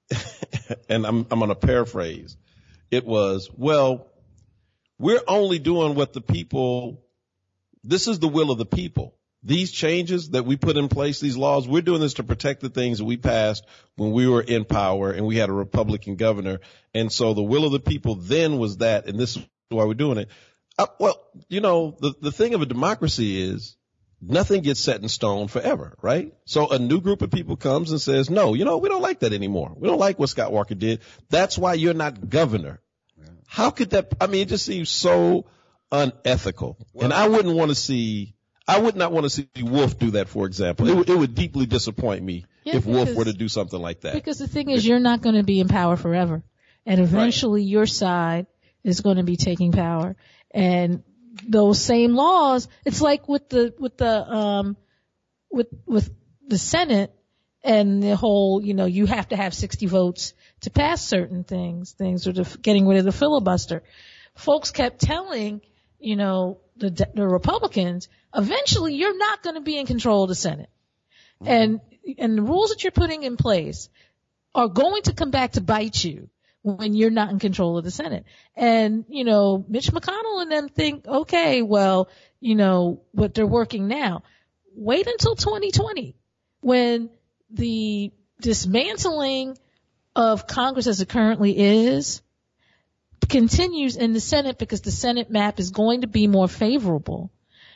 and I'm, I'm going to paraphrase. It was, well, we're only doing what the people, this is the will of the people. These changes that we put in place, these laws, we're doing this to protect the things that we passed when we were in power and we had a Republican governor. And so the will of the people then was that, and this is why we're doing it. Uh, well, you know, the, the thing of a democracy is nothing gets set in stone forever, right? So a new group of people comes and says, no, you know, we don't like that anymore. We don't like what Scott Walker did. That's why you're not governor. Yeah. How could that, I mean, it just seems so unethical. Well, and I wouldn't want to see, I would not want to see Wolf do that, for example. It, w- it would deeply disappoint me yeah, if because, Wolf were to do something like that. Because the thing is, you're not going to be in power forever. And eventually right. your side is going to be taking power. And those same laws, it's like with the, with the, um, with, with the Senate and the whole, you know, you have to have sixty votes to pass certain things, things or the, getting rid of the filibuster. Folks kept telling, you know, the, the Republicans, eventually you're not going to be in control of the Senate. Mm-hmm. And, and the rules that you're putting in place are going to come back to bite you when you're not in control of the Senate. And, you know, Mitch McConnell and them think, okay, well, you know, what they're working now. Wait until twenty twenty when the dismantling of Congress as it currently is continues in the Senate, because the Senate map is going to be more favorable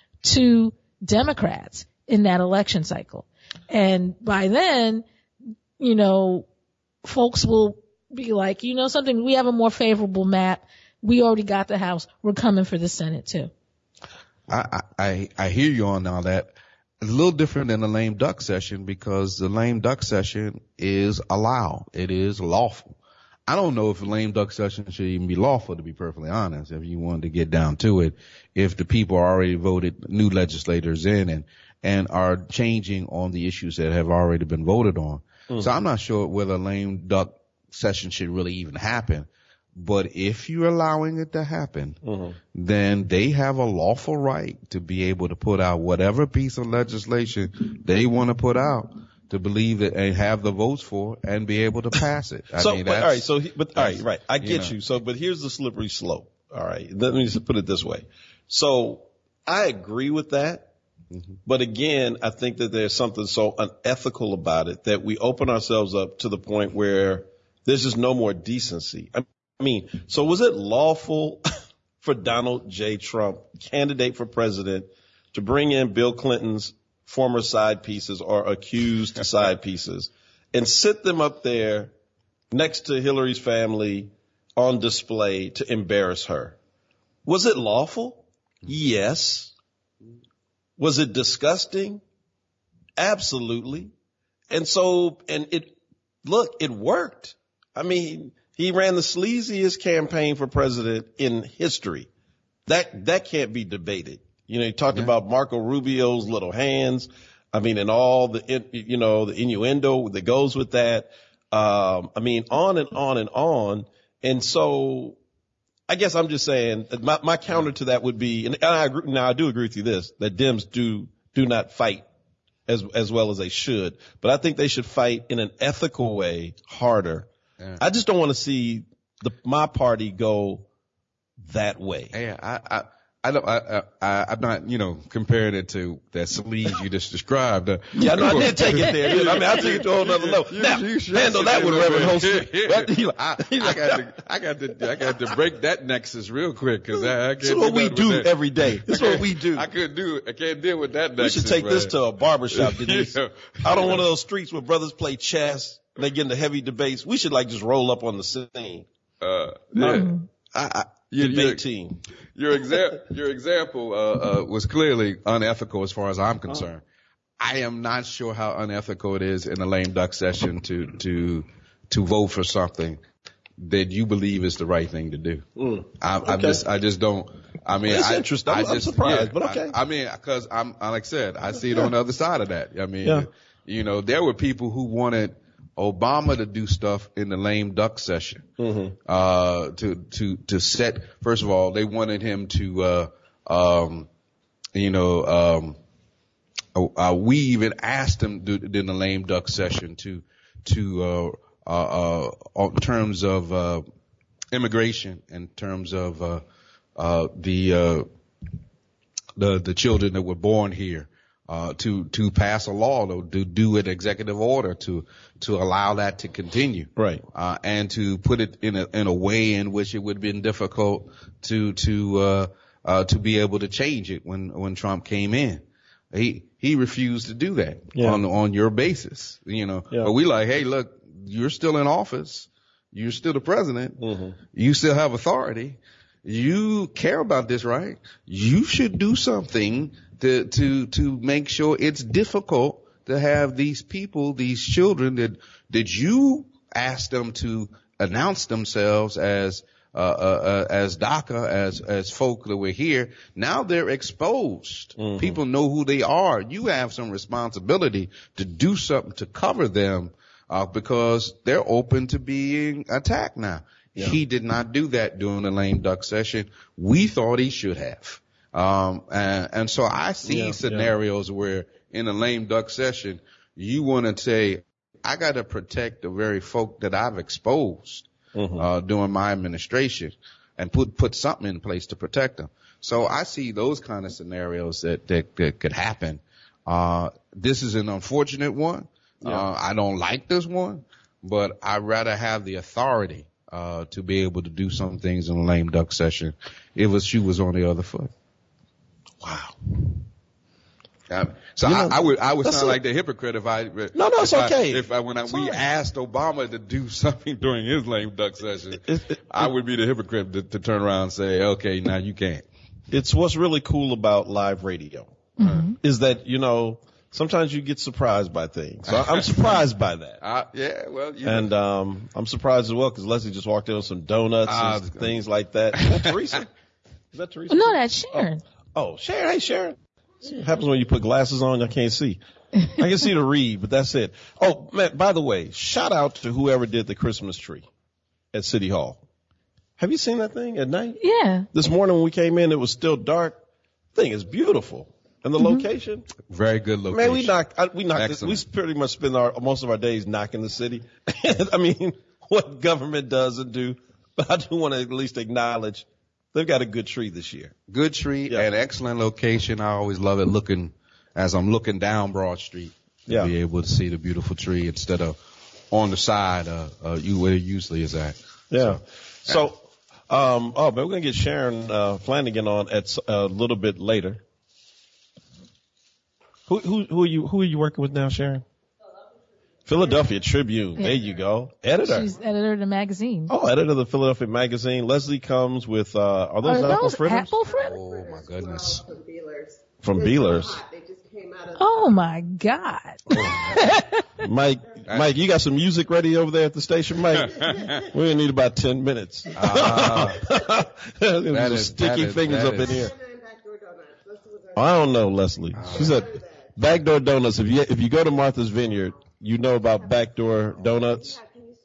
to Democrats in that election cycle. And by then, you know, folks will be like, you know something, we have a more favorable map. We already got the House. We're coming for the Senate too. I, I, I hear you on all that. a little different than the lame duck session because the lame duck session is allowed. It is lawful. I don't know if a lame duck session should even be lawful, to be perfectly honest, if you wanted to get down to it, if the people already voted new legislators in and, and are changing on the issues that have already been voted on. Mm-hmm. So I'm not sure whether a lame duck session should really even happen. But if you're allowing it to happen, mm-hmm. then they have a lawful right to be able to put out whatever piece of legislation they want to put out to believe that and have the votes for and be able to pass it. I so, mean, but, all right. So, but all right, right. I get you, know. you. So, but here's the slippery slope. All right. Let me just put it this way. So I agree with that. Mm-hmm. But again, I think that there's something so unethical about it that we open ourselves up to the point where there's just no more decency. I mean, so was it lawful for Donald J. Trump, candidate for president, to bring in Bill Clinton's former side pieces or accused side pieces and sit them up there next to Hillary's family on display to embarrass her? Was it lawful? Yes. Was it disgusting? Absolutely. And so, and it, look, it worked. I mean, he ran the sleaziest campaign for president in history. That, that can't be debated. You know, he talked yeah. about Marco Rubio's little hands. I mean, and all the, you know, the innuendo that goes with that. Um, I mean, on and on and on. And so I guess I'm just saying that my, my counter to that would be, and I agree, now I do agree with you this, that Dems do, do not fight as, as well as they should, but I think they should fight in an ethical way harder. Yeah. I just don't want to see the, my party go that way. Yeah, I, I, I don't, I, I, I'm not, you know, comparing it to that sleaze you just described. Uh, yeah, no, I did take it there. I mean, I took it to a whole nother level. Now, you, you handle that with Reverend Holster. I, I got to, I got to, I got to break that nexus real quick because I, I can't. This is what we do every day. This is what we do. I couldn't do, I can't deal with that nexus. We should take man. this to a barbershop, Denise. Yeah. Out on one of those streets where brothers play chess. They get into heavy debates. We should like just roll up on the scene. Uh, yeah. Um, I, I, your, debate team. Your example, your example, uh, uh, was clearly unethical as far as I'm concerned. Uh-huh. I am not sure how unethical it is in a lame duck session to, to, to vote for something that you believe is the right thing to do. Mm. I, okay. I just, I just don't, I mean, it's I, interesting. I'm, I just, I'm surprised, yeah, but okay. I, I mean, cause I'm, like I said, I see it yeah. on the other side of that. I mean, yeah. you know, there were people who wanted Obama to do stuff in the lame duck session, mm-hmm. uh, to, to, to set, first of all, they wanted him to, uh, um, you know, um, uh, we even asked him to, in the lame duck session to, to, uh, uh, uh, in terms of, uh, immigration, in terms of, uh, uh, the, uh, the, the children that were born here. Uh, to, to pass a law, to, to do an executive order to, to allow that to continue. Right. Uh, and to put it in a, in a way in which it would have been difficult to, to, uh, uh, to be able to change it when, when Trump came in. He, he refused to do that yeah. on, on your basis, you know. Yeah. But we like, hey, look, you're still in office. You're still the president. Mm-hmm. You still have authority. You care about this, right? You should do something to, to, to make sure it's difficult to have these people, these children that, that you asked them to announce themselves as, uh, uh, as DACA, as, as folk that were here. Now they're exposed. Mm-hmm. People know who they are. You have some responsibility to do something to cover them, uh, because they're open to being attacked now. Yeah. He did not do that during the lame duck session. We thought he should have. Um, and, and so I see yeah, scenarios yeah. where in a lame duck session, you want to say, I got to protect the very folk that I've exposed, mm-hmm. uh, during my administration and put, put something in place to protect them. So I see those kind of scenarios that, that, that could happen. Uh, this is an unfortunate one. Yeah. Uh, I don't like this one, but I'd rather have the authority, uh, to be able to do some things in a lame duck session if a shoe was on the other foot. Wow. Um, so you know, I, I would, I would sound a, like the hypocrite if I, no, no, it's if okay. I, if I, when I, we fine. asked Obama to do something during his lame duck session, it, it, I would be the hypocrite to, to turn around and say, okay, now you can't. It's what's really cool about live radio, mm-hmm. is that, you know, Sometimes you get surprised by things. So I'm surprised by that. Uh, yeah, well, you And um, I'm surprised as well because Leslie just walked in with some donuts Uh, and things like that. Is that Teresa? Is that Teresa? No, that's Sharon. Oh, Sharon. Hey, Sharon. See what happens when you put glasses on? I can't see. I can see to read, but that's it. Oh, man, by the way, shout out to whoever did the Christmas tree at City Hall. Have you seen that thing at night? Yeah. This morning when we came in, it was still dark. The thing is beautiful. And the Mm-hmm. location? Very good location. Man, we knock, I, we knock, this, we Excellent. pretty much spend our, most of our days knocking the city. I mean, what government doesn't do, but I do want to at least acknowledge they've got a good tree this year. Good tree Yeah. and excellent location. I always love it looking as I'm looking down Broad Street. To Yeah. be able to see the beautiful tree instead of on the side, uh, uh, you where it usually is at. Yeah. So, um, oh, but we're going to get Sharon, uh, Flanagan on at s- a little bit later. Who, who, who are you, who are you working with now, Sharon? Philadelphia Tribune. There you go. Editor. She's editor of the magazine. Oh, editor of the Philadelphia Magazine. Leslie comes with, uh, are those Are apple those fritters? apple fritters? Oh my goodness. From Beeler's. Oh my God. Mike, Mike, you got some music ready over there at the station, Mike? We're gonna need about ten minutes. Uh, There's some that is- sticky that is- fingers that up in is- here. I don't know, Leslie. She said backdoor donuts. If you if you go to Martha's Vineyard, you know about backdoor donuts.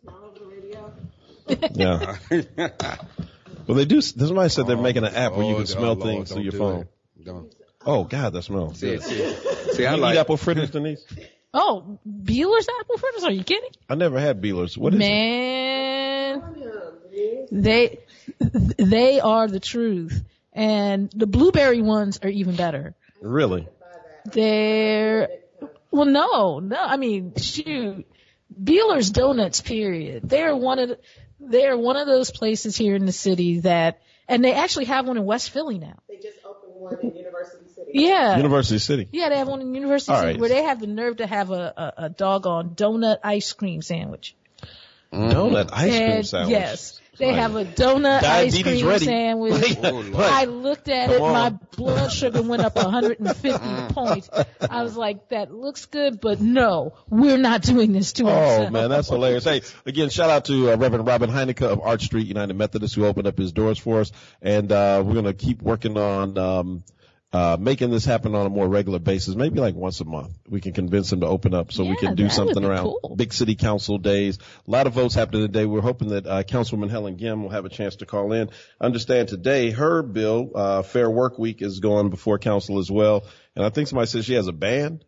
Yeah. Well, they do. Somebody said they're making an app where you Oh, can smell oh, Lord, things through don't your do phone. it. Don't. Oh God, that smells. See, see, see, I You like eat apple fritters, Denise? Oh, Beeler's apple fritters? Are you kidding? I never had Beeler's. What is it? Man, they they are the truth, and the blueberry ones are even better. Really? They're well, no, no. I mean, shoot, Beeler's Donuts. Period. They're one of the, they're one of those places here in the city that, and they actually have one in West Philly now. They just opened one in University City. Yeah. University City. Yeah, they have one in University All City right. where they have the nerve to have a, a, a doggone donut ice cream sandwich. Donut ice cream And, sandwich. Yes. They have a donut ice Diabetes cream ready. sandwich. Oh, Lord. I looked at Come it, on. my blood sugar went up one hundred fifty points. I was like, that looks good, but no, we're not doing this to Oh ourselves. man, that's hilarious. Hey, again, shout out to uh, Reverend Robin Heineke of Arch Street United Methodist who opened up his doors for us, and uh we're gonna keep working on um uh making this happen on a more regular basis, maybe like once a month. We can convince him to open up so we Yeah, can do that would something be around cool. big city council days. A lot of votes happening today. We're hoping that uh Councilwoman Helen Gim will have a chance to call in. Understand today her bill, uh Fair Work Week, is going before council as well. And I think somebody said she has a band.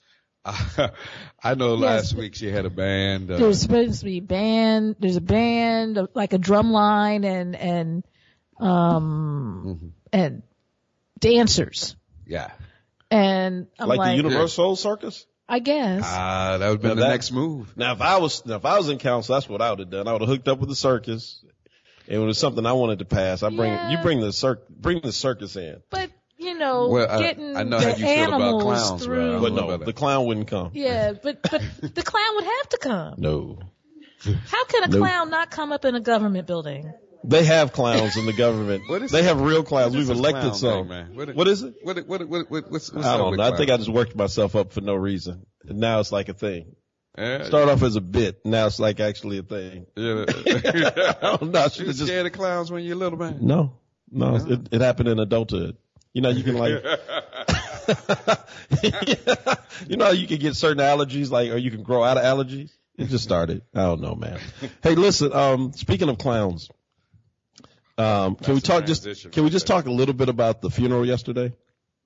I know Yes. last week she had a band. Uh, There's supposed to be band, there's a band, like a drum line and, and, um, Mm-hmm. and dancers. yeah. And I'm Like, like, the Universal Circus? I guess. Ah, that would have been Now the that- next move. Now, if I was now if I was in council, that's what I would have done. I would have hooked up with the circus. It was something I wanted to pass. I bring Yeah. you bring the circ bring the circus in. But, you know, Well, I- getting I know the how you feel about animals clowns, through. Ralph. But know no, about the that. clown wouldn't come. Yeah, but, but the clown would have to come. No. How can a Nope. clown not come up in a government building? They have clowns in the government. What is they it? have real clowns. What is We've this elected clown some. thing, man? What- what is it? What, what, what, what, what's, what's I up don't with know. I think I clowns? just worked myself up for no reason. And now it's like a thing. Yeah, Start off as a bit. Now it's like actually a thing. yeah. I don't know. I You should've was just- scared of clowns when you're little, man? No, no, it, it happened in adulthood. You know, you can like, you know, how you can get certain allergies, like, or you can grow out of allergies. It just started. I don't know, man. Hey, listen. Um, speaking of clowns, um, can we That's a talk just? transition Can we right just there. talk a little bit about the funeral yesterday?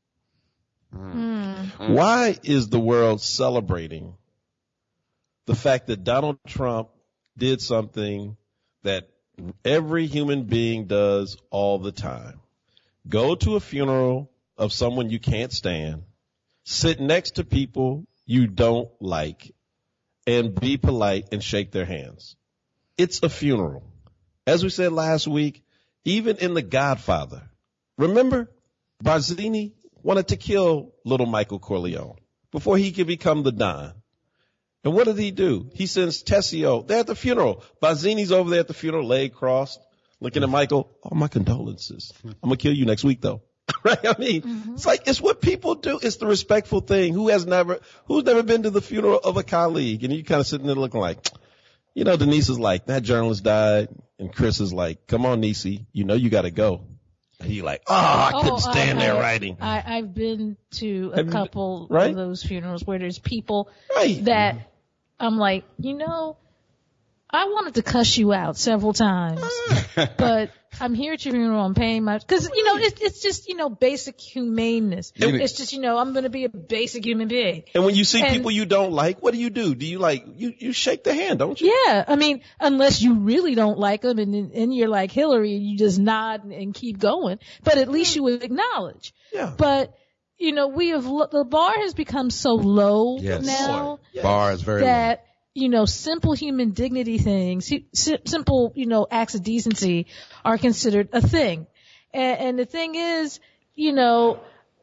Hmm. Why is the world celebrating the fact that Donald Trump did something that every human being does all the time? Go to a funeral of someone you can't stand, sit next to people you don't like, and be polite and shake their hands. It's a funeral. As we said last week, even in The Godfather, remember Barzini wanted to kill little Michael Corleone before he could become the Don. And what did he do? He sends Tessio. They're at the funeral. Barzini's over there at the funeral, leg crossed, looking at Michael. Oh, my condolences. I'm going to kill you next week, though. Right? I mean, mm-hmm. it's like, it's what people do. It's the respectful thing. Who has never, who's never been to the funeral of a colleague? And you kind of sitting there looking like, you know, Denise is like, that journalist died. And Chris is like, come on, Niecy, you know you got to go. And you're like, oh, I couldn't oh, stand I, there I, writing. I, I've been to a Have couple you, right? of those funerals where there's people right. that I'm like, you know, I wanted to cuss you out several times, but I'm here at your funeral. I'm paying my, cause you know, it's, it's just, you know, basic humaneness. And it's just, you know, I'm going to be a basic human being. And when you see and, people you don't like, what do you do? Do you like, you, you shake the hand, don't you? Yeah. I mean, unless you really don't like them and, and you're like Hillary, you just nod and, and keep going, but at least you would acknowledge. Yeah. But, you know, we have, the bar has become so low yes. now. Yes. Bar is very that, low. You know, simple human dignity things, simple, you know, acts of decency are considered a thing. And, and the thing is, you know,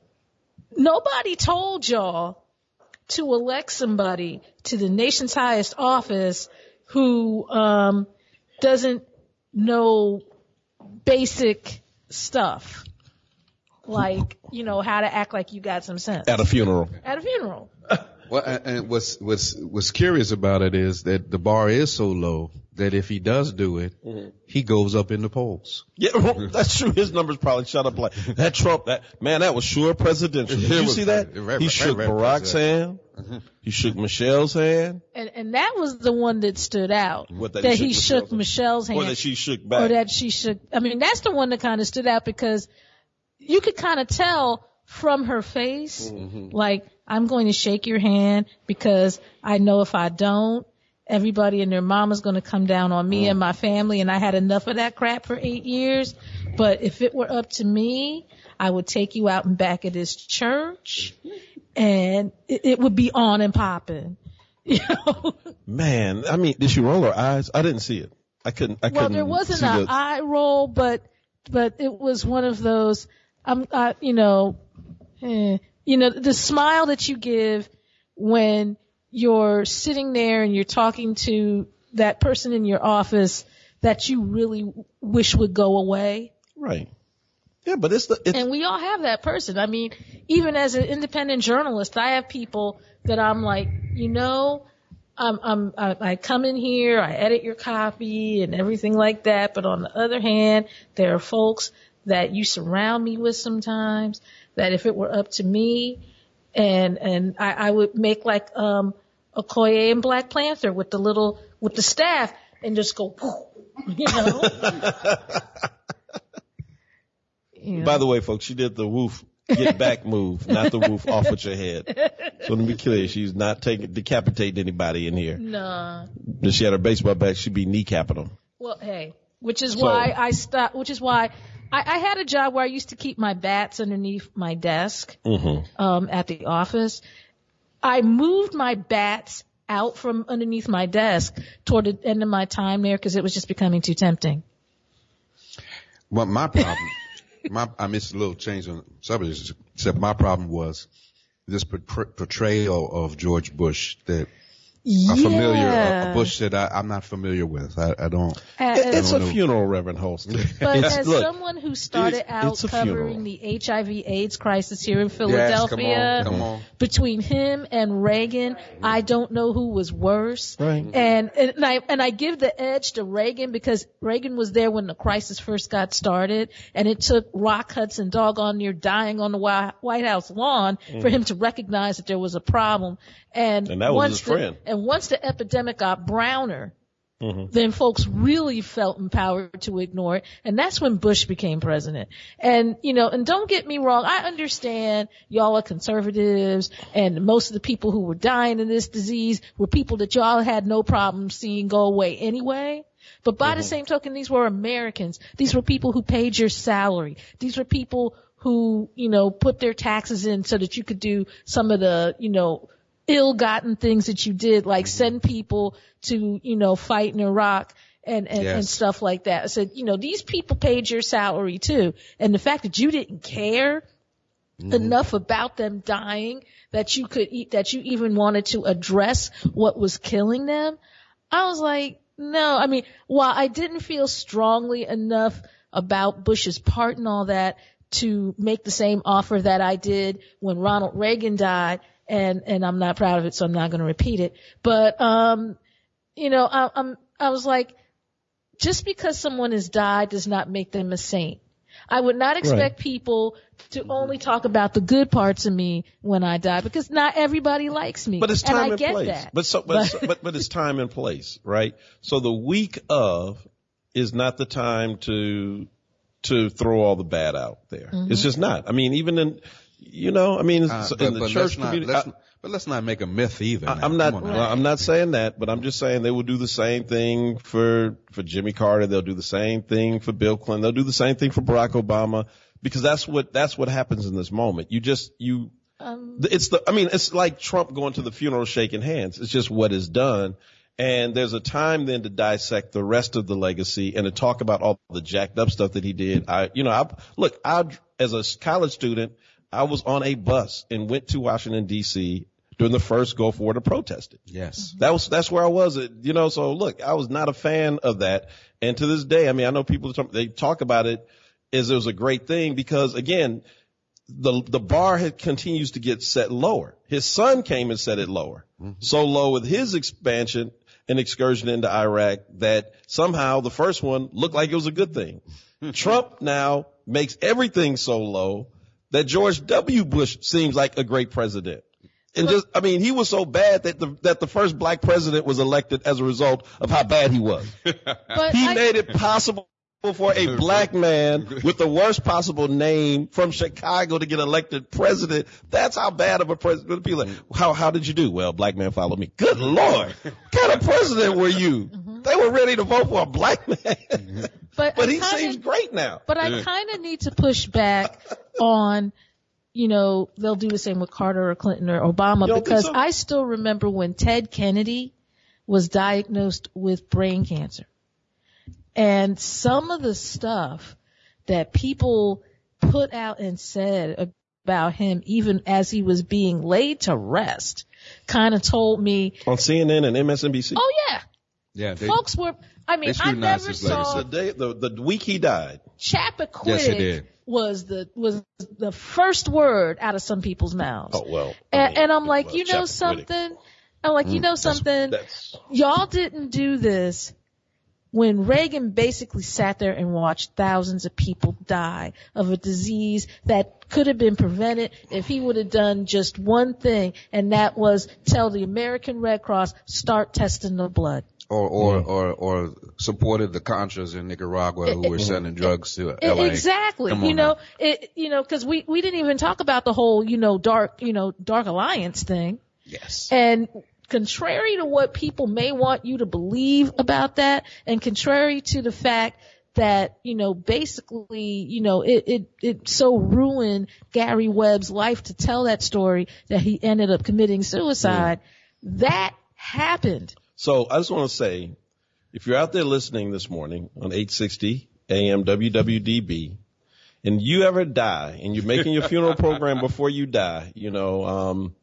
nobody told y'all to elect somebody to the nation's highest office who, um, doesn't know basic stuff. Like, you know, how to act like you got some sense. At a funeral. At a funeral. Well, and what's what's what's curious about it is that the bar is so low that if he does do it, mm-hmm. he goes up in the polls. Yeah, well, that's true. His numbers probably shot up like that. Trump, that man, that was sure presidential. Did you see that? Right, he right, shook right, Barack's hand. Mm-hmm. He shook Michelle's hand. And and that was the one that stood out. What, that, that he shook, he shook Michelle's hand. Or that she shook back. Or that she shook. I mean, that's the one that kind of stood out because you could kind of tell from her face, mm-hmm. like, I'm going to shake your hand because I know if I don't, everybody and their mama's going to come down on me mm. and my family, and I had enough of that crap for eight years. But if it were up to me, I would take you out and back of this church, and it, it would be on and popping. You know? Man, I mean, did she roll her eyes? I didn't see it. I couldn't. I well, couldn't. There wasn't see an the... eye roll, but but it was one of those. I'm, uh, you know. Eh, You know, the smile that you give when you're sitting there and you're talking to that person in your office that you really wish would go away. Right. Yeah, but it's the, it's and we all have that person. I mean, even as an independent journalist, I have people that I'm like, you know, I'm, I'm, I, I come in here, I edit your copy and everything like that. But on the other hand, there are folks that you surround me with sometimes that if it were up to me, and and I, I would make like um Okoye and Black Panther with the little with the staff and just go, you know. you know. By the way, folks, she did the woof get back move, not the woof off with your head. So let me be clear, she's not taking decapitating anybody in here. Nah. If she had her baseball bat, she'd be kneecapping them. Well, hey, which is so, why I stopped. Which is why. I, I had a job where I used to keep my bats underneath my desk mm-hmm. um, at the office. I moved my bats out from underneath my desk toward the end of my time there because it was just becoming too tempting. Well, my problem, my I missed a little change on subjects, except my problem was this portrayal of George Bush that. Yeah. A familiar, a, a Bush that I, I'm not familiar with. I, I don't. As, it, it's I don't a know. funeral, Reverend Holston. But it's, as look, someone who started it's, out it's covering the H I V AIDS crisis here in Yes, Philadelphia, come on, come on. between him and Reagan, I don't know who was worse. Right. And, and I and I give the edge to Reagan because Reagan was there when the crisis first got started, and it took Rock Hudson doggone near dying on the White House lawn mm. for him to recognize that there was a problem. And, and that was once his the, friend. And once the epidemic got browner, mm-hmm. then folks really felt empowered to ignore it. And that's when Bush became president. And, you know, and don't get me wrong, I understand y'all are conservatives and most of the people who were dying of this disease were people that y'all had no problem seeing go away anyway. But by mm-hmm. the same token, these were Americans. These were people who paid your salary. These were people who, you know, put their taxes in so that you could do some of the, you know, ill-gotten things that you did, like send people to, you know, fight in Iraq and, and, yes. and stuff like that. I said, you know, these people paid your salary too. And the fact that you didn't care mm-hmm. enough about them dying that you could eat, that you even wanted to address what was killing them. I was like, no, I mean, while I didn't feel strongly enough about Bush's part and all that to make the same offer that I did when Ronald Reagan died, and and I'm not proud of it, so I'm not going to repeat it. But um, you know, I, I'm I was like, just because someone has died does not make them a saint. I would not expect right. people to only talk about the good parts of me when I die, because not everybody likes me. But it's time and I and get place. That. But so, but, but, but but it's time and place, right? So the week of is not the time to to throw all the bad out there. Mm-hmm. It's just not. I mean, even in you know, I mean, uh, but, in the church not, community. Let's, I, but let's not make a myth either. I, I'm not. Well, I'm not saying that, but I'm just saying they will do the same thing for for Jimmy Carter. They'll do the same thing for Bill Clinton. They'll do the same thing for Barack Obama, because that's what that's what happens in this moment. You just you. Um, it's the. I mean, it's like Trump going to the funeral shaking hands. It's just what is done. And there's a time then to dissect the rest of the legacy and to talk about all the jacked up stuff that he did. I, you know, I look. I as a college student, I was on a bus and went to Washington D C during the first Gulf War to protest it. Yes. That was, that's where I was at, you know, so look, I was not a fan of that. And to this day, I mean, I know people, they talk about it as it was a great thing because again, the, the bar had, continues to get set lower. His son came and set it lower. Mm-hmm. So low with his expansion and excursion into Iraq that somehow the first one looked like it was a good thing. Trump now makes everything so low that George W. Bush seems like a great president. And just, I mean, he was so bad that the, that the first black president was elected as a result of how bad he was. But he I, made it possible for a black man with the worst possible name from Chicago to get elected president. That's how bad of a president. People like, how, how did you do? Well, black man followed me. Good Lord. What kind of president were you? Mm-hmm. They were ready to vote for a black man. But, but he kinda, seems great now. But I kind of need to push back on, you know, they'll do the same with Carter or Clinton or Obama, because so? I still remember when Ted Kennedy was diagnosed with brain cancer. And some of the stuff that people put out and said about him, even as he was being laid to rest, kind of told me. On C N N and M S N B C? Oh, yeah. Yeah. They, Folks were, I mean, I never saw. The, day, the, the week he died. Chappaquiddick yes, it did. was the, was the first word out of some people's mouths. Oh, well. And, I mean, and I'm like, well, you know something? I'm like, you know something? That's, that's... Y'all didn't do this when Reagan basically sat there and watched thousands of people die of a disease that could have been prevented if he would have done just one thing, and that was tell the American Red Cross, start testing the blood. Or, or, or, or supported the Contras in Nicaragua who were sending drugs to L A. Exactly. You know, it, you know, cause we, we didn't even talk about the whole, you know, dark, you know, dark alliance thing. Yes. And contrary to what people may want you to believe about that, and contrary to the fact that, you know, basically, you know, it, it, it so ruined Gary Webb's life to tell that story that he ended up committing suicide. Mm. That happened. So I just want to say, if you're out there listening this morning on eight sixty A M W W D B, and you ever die, and you're making your funeral program before you die, you know, um,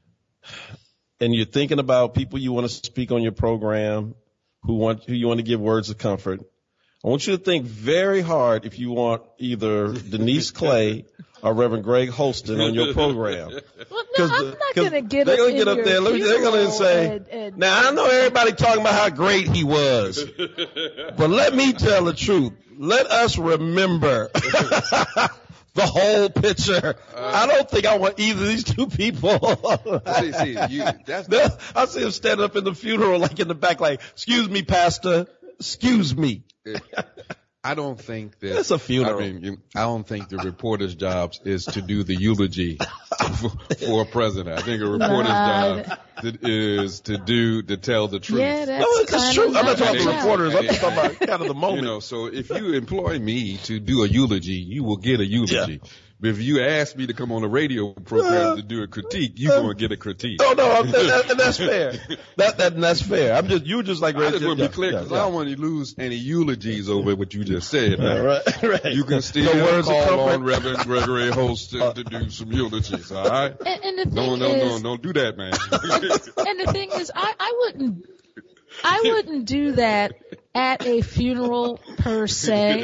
and you're thinking about people you want to speak on your program, who want who you want to give words of comfort, I want you to think very hard if you want either Denise Clay or Reverend Greg Holston on your program. Well, no, I'm not going to get they're up gonna get in up there. Let me, they're going to say, and, and, now I know everybody talking about how great he was, but let me tell the truth. Let us remember the whole picture. Uh, I don't think I want either of these two people. see, see, you, that's I see him standing up in the funeral, like in the back, like, excuse me, Pastor, excuse me. I don't think that it's a funeral. I mean, I don't think the reporter's job is to do the eulogy for, for a president. I think a reporter's nah. job is to do to tell the truth. Yeah, that's no, it's true. I'm not talking about the reporters. I'm just talking about kind of the moment. You know, so if you employ me to do a eulogy, you will get a eulogy. Yeah. But if you ask me to come on a radio program uh, to do a critique, you're uh, going to get a critique. No, no, I'm, that, that, that's fair. That, that, that's fair. I'm just, you just like, I just want to be clear because yeah, yeah. I don't want to lose any eulogies over what you just said. Yeah, right, right. You can still no words call on Reverend Gregory Holston uh, to do some eulogies, all right? And, and the thing no, no, is, no, don't do that, man. and, and the thing is, I, I wouldn't, I wouldn't do that at a funeral per se.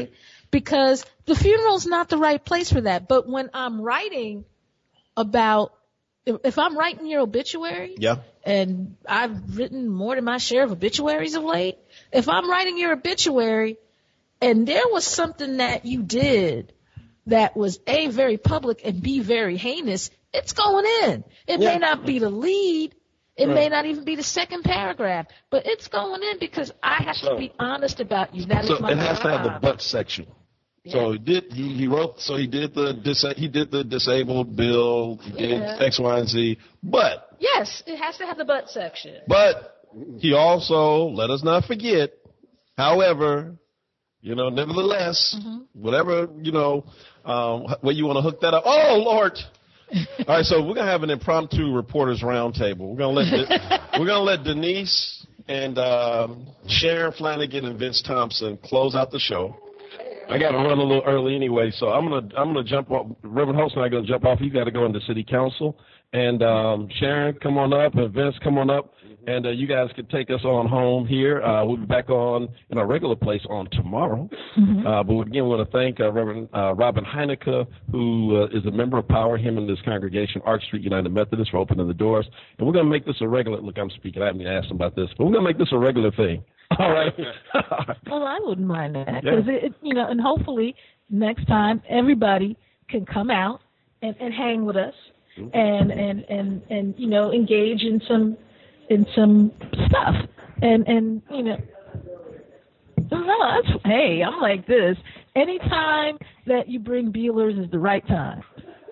because the funeral's not the right place for that. But when I'm writing about, if, if I'm writing your obituary, yeah, and I've written more than my share of obituaries of late, if I'm writing your obituary and there was something that you did that was A, very public, and B, very heinous, it's going in. It yeah. may not be the lead. It right. may not even be the second paragraph, but it's going in because I have so, to be honest about you. That so is my it has job. to have the but section. Yeah. So he did. He, he wrote. So he did the dis, he did the disabled bill. He did yeah. X, Y, and Z. But yes, it has to have the but section. But he also, let us not forget, however, you know, nevertheless, mm-hmm. whatever, you know, um, where you want to hook that up. Oh, Lord. All right, so we're gonna have an impromptu reporters roundtable. We're gonna let De- we're gonna let Denise and um, Sharon Flanagan and Vince Thompson close out the show. I got to run a little early anyway, so I'm gonna I'm gonna jump off. Reverend Holst and I are gonna jump off. You got to go into City Council, and um, Sharon, come on up, and Vince, come on up. And uh, you guys can take us on home here. Uh, we'll be back on in our regular place on tomorrow. Mm-hmm. Uh, but again, we want to thank uh, Reverend uh, Robin Heineke, who uh, is a member of Power, him and his congregation, Arch Street United Methodist, for opening the doors. And we're going to make this a regular. Look, I'm speaking. I haven't even asked them about this, but we're going to make this a regular thing. All right. Well, I wouldn't mind that Yeah. because it, you know, and hopefully next time everybody can come out and, and hang with us and and and and you know engage in some. in some stuff. And, and you know, no, that's, hey, I'm like this. Anytime that you bring Bealers is the right time.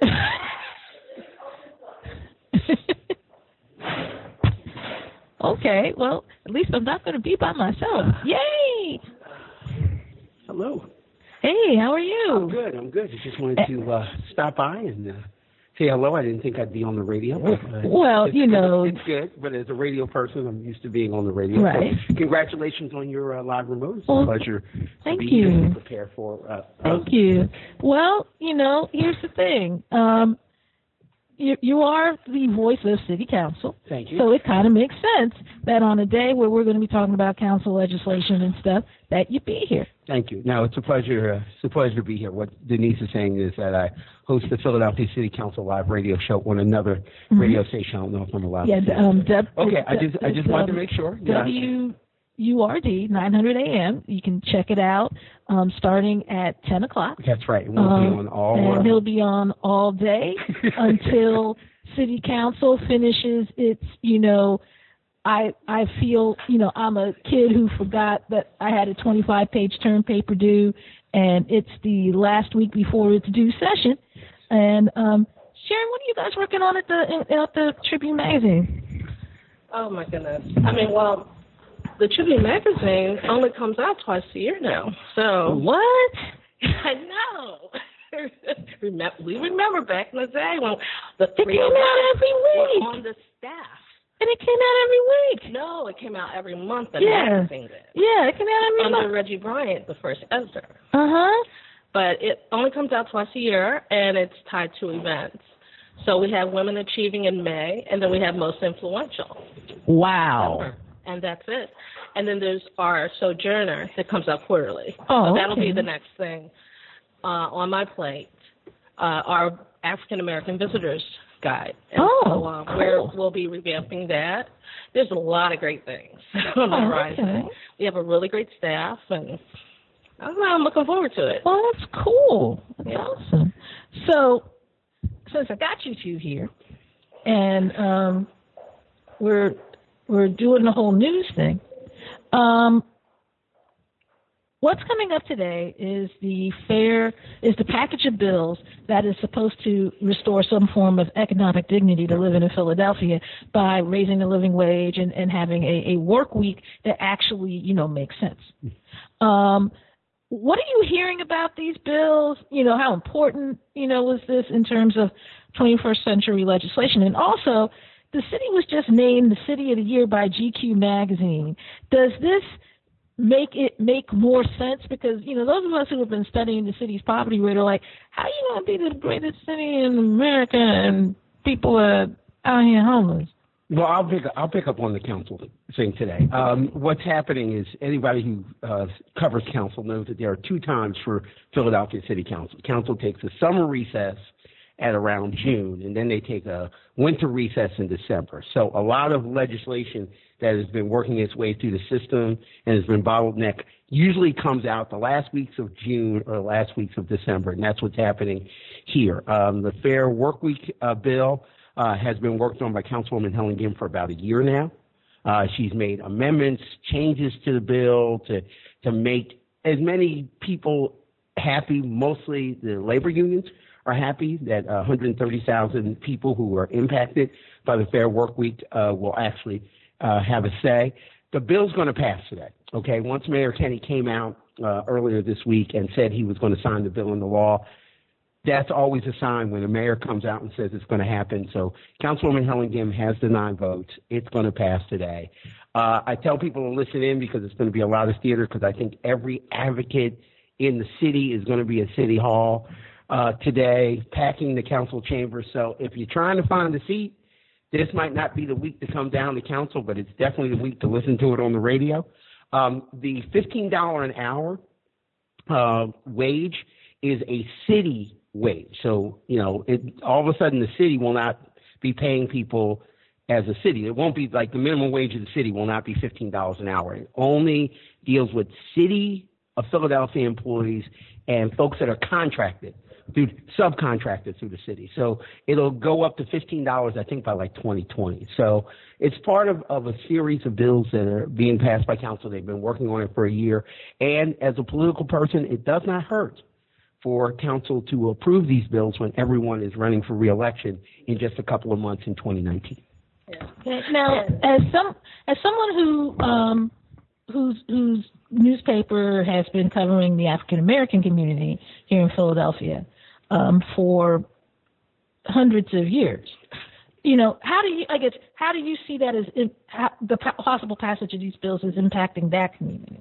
Okay, well, at least I'm not going to be by myself. Yay! Hello. Hey, how are you? I'm good, I'm good. I just wanted to uh, stop by and uh, say hello. I didn't think I'd be on the radio. But, uh, well, you know. It's good, but as a radio person, I'm used to being on the radio. Right. So congratulations on your uh, live remote. It's well, a pleasure thank to be you. here and prepare for uh, Thank you. Well, you know, here's the thing. Um, you, you are the voice of City Council. Thank you. So it kind of makes sense that on a day where we're going to be talking about council legislation and stuff, that you be here. Thank you. Now, it's a pleasure. Uh, it's a pleasure to be here. What Denise is saying is that I host the Philadelphia City Council live radio show on another mm-hmm. radio station. I don't know if I'm allowed yeah, to say um, that. d- Okay, I just I just um, wanted to make sure. W U R D nine hundred A M. You can check it out um, starting at ten o'clock. That's right. It won't um, be on all. And uh, he'll be on all day until City Council finishes its, you know, I I feel, you know, I'm a kid who forgot that I had a twenty-five page term paper due, and it's the last week before its due session. And um, Sharon, what are you guys working on at the at the Tribune magazine? Oh my goodness! I mean, well, the Tribune magazine only comes out twice a year now. So what? I know. remember, we remember back in the day when the three it came out every week were on the staff. And it came out every week. No, it came out every month. The yeah. magazine did. Yeah, it came out every Under month. Under Reggie Bryant, the first editor. Uh-huh. But it only comes out twice a year, and it's tied to events. So we have Women Achieving in May, and then we have Most Influential. Wow. And that's it. And then there's our Sojourner that comes out quarterly. Oh, so that'll okay. be the next thing uh, on my plate, uh, our African American Visitors Guide. And oh, so, uh, cool. we're, we'll be revamping that. There's a lot of great things on the oh, horizon. Okay. We have a really great staff, and I don't know, I'm looking forward to it. Well, that's cool. That's yeah. awesome. So, since I got you two here, and um, we're we're doing the whole news thing, um, what's coming up today is the fair is the package of bills that is supposed to restore some form of economic dignity to living in Philadelphia by raising the living wage and, and having a, a work week that actually, you know, makes sense. Um, what are you hearing about these bills? You know, how important, you know, was this in terms of twenty-first century legislation? And also, the city was just named the City of the Year by G Q magazine. Does this make it make more sense? Because, you know, those of us who have been studying the city's poverty rate are like, how are you going to be the greatest city in America and people are out here homeless? Well, I'll pick I'll pick up on the council thing today. Um, what's happening is anybody who uh, covers council knows that there are two times for Philadelphia City Council. Council takes a summer recess at around June, and then they take a winter recess in December. So a lot of legislation that has been working its way through the system and has been bottlenecked usually comes out the last weeks of June or the last weeks of December, and that's what's happening here. Um, the Fair Workweek uh, bill Uh, has been worked on by Councilwoman Helen Gim for about a year now. Uh, she's made amendments, changes to the bill to to make as many people happy. Mostly the labor unions are happy that uh, one hundred thirty thousand people who are impacted by the Fair Workweek uh, will actually uh, have a say. The bill's going to pass today. Okay, once Mayor Kenney came out uh, earlier this week and said he was going to sign the bill into law, that's always a sign when the mayor comes out and says it's going to happen. So Councilwoman Helen Gim has the nine votes. It's going to pass today. Uh, I tell people to listen in because it's going to be a lot of theater because I think every advocate in the city is going to be at City Hall uh, today, packing the council chamber. So if you're trying to find a seat, this might not be the week to come down to council, but it's definitely the week to listen to it on the radio. Um, the fifteen dollars an hour uh, wage is a city wage. So, you know, it, all of a sudden the city will not be paying people as a city. It won't be like the minimum wage of the city will not be fifteen dollars an hour. It only deals with city of Philadelphia employees and folks that are contracted through subcontracted through the city. So it'll go up to fifteen dollars, I think, by like twenty twenty. So it's part of, of a series of bills that are being passed by council. They've been working on it for a year. And as a political person, it does not hurt for council to approve these bills when everyone is running for re-election in just a couple of months in twenty nineteen. Yeah. Now, as some as someone who um, whose whose newspaper has been covering the African American community here in Philadelphia um, for hundreds of years, you know, how do you I guess how do you see that as in, how, the possible passage of these bills is impacting that community?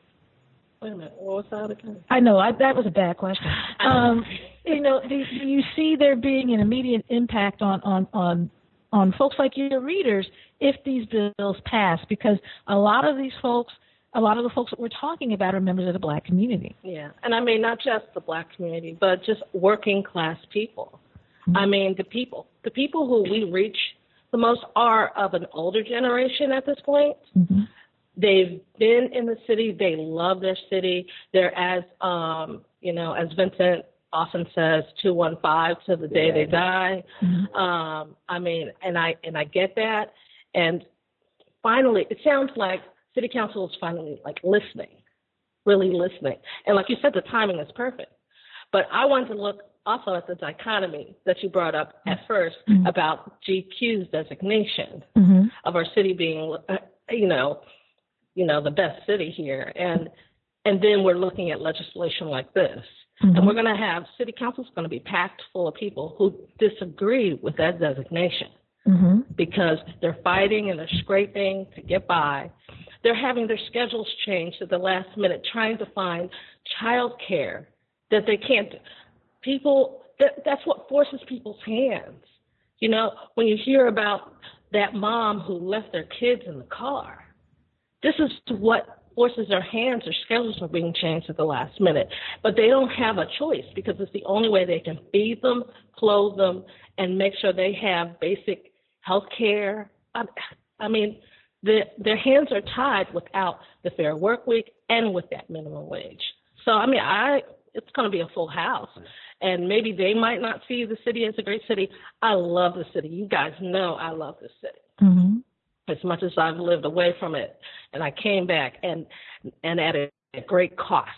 Wait a minute, what was that again? I know, I, that was a bad question. Um, you know, do, do you see there being an immediate impact on, on, on, on folks like your readers if these bills pass? Because a lot of these folks, a lot of the folks that we're talking about are members of the black community. Yeah, and I mean, not just the black community, but just working class people. Mm-hmm. I mean, the people, the people who we reach the most are of an older generation at this point. Mm-hmm. They've been in the city. They love their city. They're as, um, you know, as Vincent often says, two one five to the day yeah. they die. Mm-hmm. Um, I mean, and I and I get that. And finally, it sounds like City Council is finally like listening, really listening. And like you said, the timing is perfect. But I wanted to look also at the dichotomy that you brought up at first mm-hmm. about G Q's designation mm-hmm. of our city being, uh, you know. you know, the best city here. And and then we're looking at legislation like this. Mm-hmm. And we're going to have city council's going to be packed full of people who disagree with that designation mm-hmm. because they're fighting and they're scraping to get by. They're having their schedules changed at the last minute, trying to find child care that they can't. People, that, that's what forces people's hands. You know, when you hear about that mom who left their kids in the car, this is what forces their hands. Their schedules are being changed at the last minute. But they don't have a choice because it's the only way they can feed them, clothe them, and make sure they have basic health care. I, I mean, the, their hands are tied without the Fair Workweek and with that minimum wage. So, I mean, I it's going to be a full house. And maybe they might not see the city as a great city. I love the city. You guys know I love the city. Mm-hmm. As much as I've lived away from it, and I came back, and and at a, a great cost,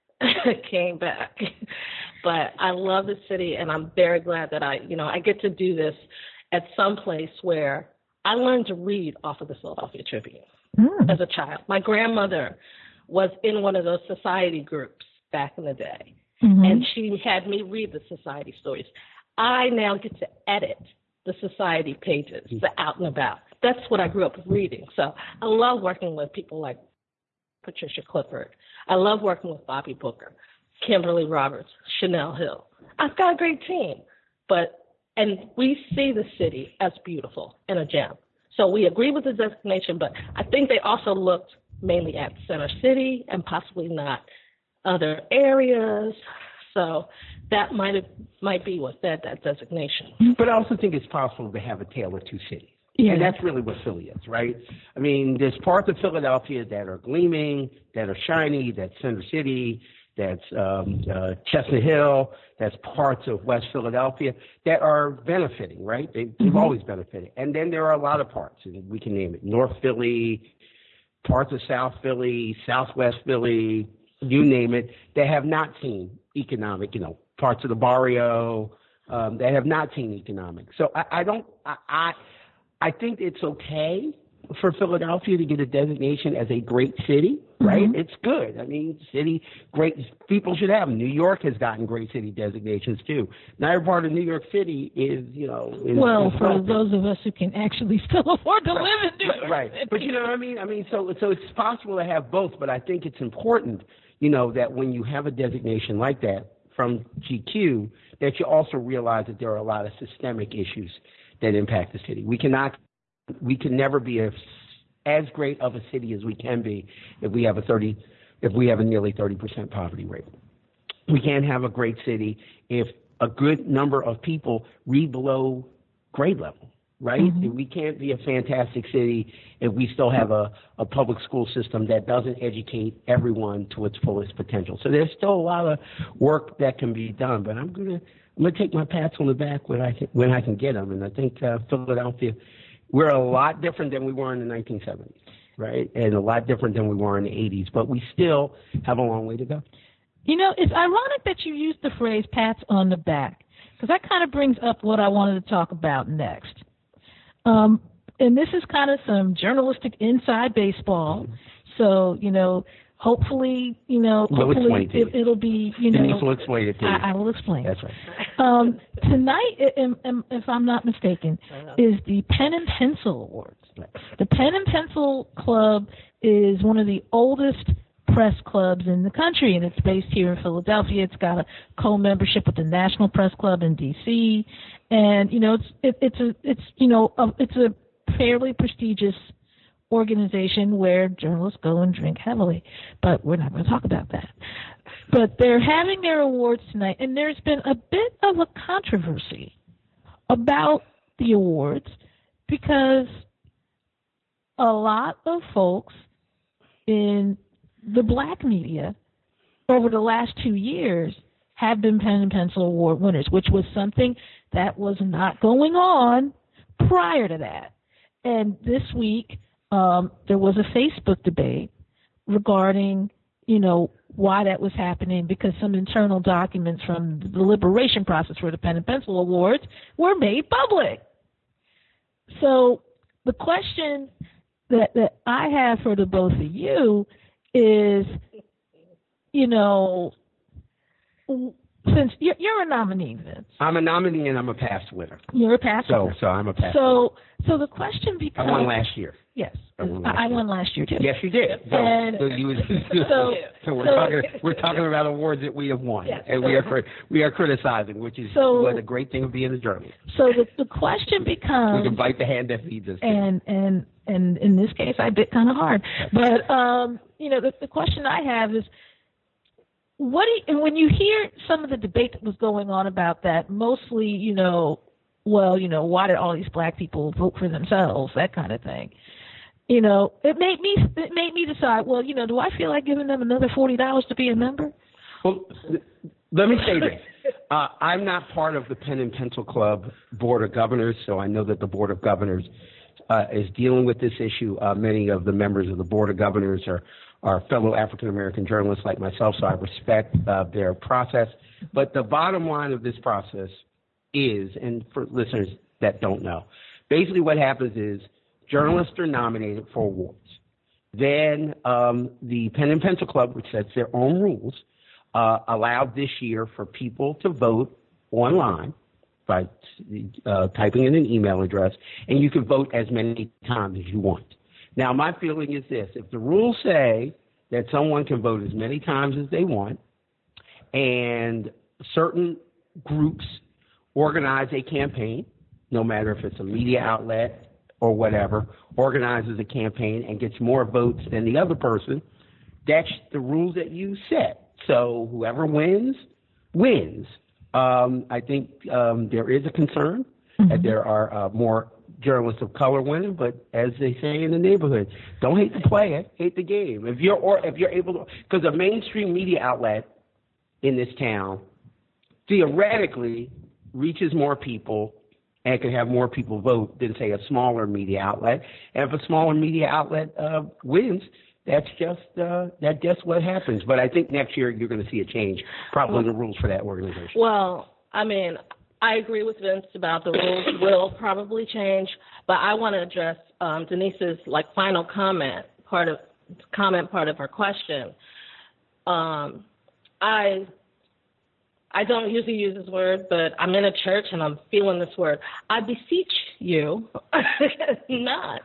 I came back. But I love the city, and I'm very glad that I, you know, I get to do this at some place where I learned to read off of the Philadelphia Tribune mm. as a child. My grandmother was in one of those society groups back in the day, mm-hmm. and she had me read the society stories. I now get to edit the society pages, the out and about. That's what I grew up reading. So I love working with people like Patricia Clifford. I love working with Bobby Booker, Kimberly Roberts, Chanel Hill. I've got a great team, but and we see the city as beautiful and a gem. So we agree with the designation, but I think they also looked mainly at Center City and possibly not other areas. So that might have, might be what that that designation. But I also think it's possible to have a tale of two cities. Yeah. And that's really what Philly is, right? I mean, there's parts of Philadelphia that are gleaming, that are shiny, that's Center City, that's um, uh, Chestnut Hill, that's parts of West Philadelphia that are benefiting, right? They, they've Mm-hmm. always benefited. And then there are a lot of parts, and we can name it, North Philly, parts of South Philly, Southwest Philly, you name it, that have not seen economic, you know, parts of the barrio um, that have not seen economic. So I, I don't, I, I, I think it's okay for Philadelphia to get a designation as a great city, right? Mm-hmm. It's good. I mean, city, great people should have them. New York has gotten great city designations too. Not every part of New York City is, you know. Is, well, is for wealthy. those of us who can actually still afford to Right. live in New York. Right. But you know what I mean? I mean, so so it's possible to have both, but I think it's important, you know, that when you have a designation like that from G Q, that you also realize that there are a lot of systemic issues that impact the city. We cannot, we can never be a, as great of a city as we can be if we have a thirty, if we have a nearly thirty percent poverty rate. We can't have a great city if a good number of people read below grade level, right? Mm-hmm. We can't be a fantastic city if we still have a, a public school system that doesn't educate everyone to its fullest potential. So there's still a lot of work that can be done, but I'm gonna I'm gonna take my pats on the back when I can, when I can get them, and I think uh, Philadelphia, we're a lot different than we were in the nineteen seventies, right? And a lot different than we were in the eighties, but we still have a long way to go. You know, it's ironic that you used the phrase pats on the back, because that kind of brings up what I wanted to talk about next. Um, and this is kind of some journalistic inside baseball. So, you know, hopefully, you know, We'll hopefully explain to you. it, it'll be, you know. Denise will explain it to you. I, I will explain. That's right. Um, tonight, if, if I'm not mistaken, is the Pen and Pencil Awards. The Pen and Pencil Club is one of the oldest press clubs in the country, and it's based here in Philadelphia. It's got a co-membership with the National Press Club in D C, and you know, it's it, it's a it's you know a, it's a fairly prestigious organization where journalists go and drink heavily. But we're not going to talk about that. But they're having their awards tonight, and there's been a bit of a controversy about the awards because a lot of folks in the black media over the last two years have been Pen and Pencil Award winners, which was something that was not going on prior to that. And this week, um, there was a Facebook debate regarding, you know, why that was happening, because some internal documents from the deliberation process for the Pen and Pencil Awards were made public. So the question that, that I have for the both of you is, you know, since you're, you're a nominee, Vince. I'm a nominee and I'm a past winner. You're a past So, winner. so I'm a past So, so the question becomes. I won last year. Yes, I won last I, I year. won last year too. Yes, you did. So, And so, you, so- so we're so- talking we're talking about awards that we have won, Yes. and we are cri- we are criticizing, which is So- what a great thing of being a journalist. So the, the question becomes. We can bite the hand that feeds us. and and and in this case, I bit kind of hard. But um, you know, the, the question I have is, what do you, and when you hear some of the debate that was going on about that, mostly, you know, well, you know, why did all these black people vote for themselves, that kind of thing. You know, it made me it made me decide, well, you know, do I feel like giving them another forty dollars to be a member? Well, let me say this. Uh, I'm not part of the Pen and Pencil Club Board of Governors, so I know that the Board of Governors uh, is dealing with this issue. Uh, many of the members of the Board of Governors are, are fellow African-American journalists like myself, so I respect uh, their process. But the bottom line of this process is, and for listeners that don't know, basically what happens is journalists are nominated for awards. Then um, the Pen and Pencil Club, which sets their own rules, uh, allowed this year for people to vote online by uh, typing in an email address, and you can vote as many times as you want. Now, my feeling is this. If the rules say that someone can vote as many times as they want, and certain groups organize a campaign, no matter if it's a media outlet, or whatever organizes a campaign and gets more votes than the other person, that's the rules that you set. So whoever wins, wins. Um, I think um, there is a concern mm-hmm. that there are uh, more journalists of color winning, but as they say in the neighborhood, don't hate the player, hate the game. If you're or if you're able to, because a mainstream media outlet in this town theoretically reaches more people and can have more people vote than, say, a smaller media outlet. And if a smaller media outlet uh, wins, that's just uh, that's just what happens. But I think next year you're going to see a change, probably in the rules for that organization. Well, I mean, I agree with Vince about the rules will probably change, but I want to address um, Denise's like final comment part of comment part of her question. Um, I. I don't usually use this word, but I'm in a church and I'm feeling this word. I beseech you not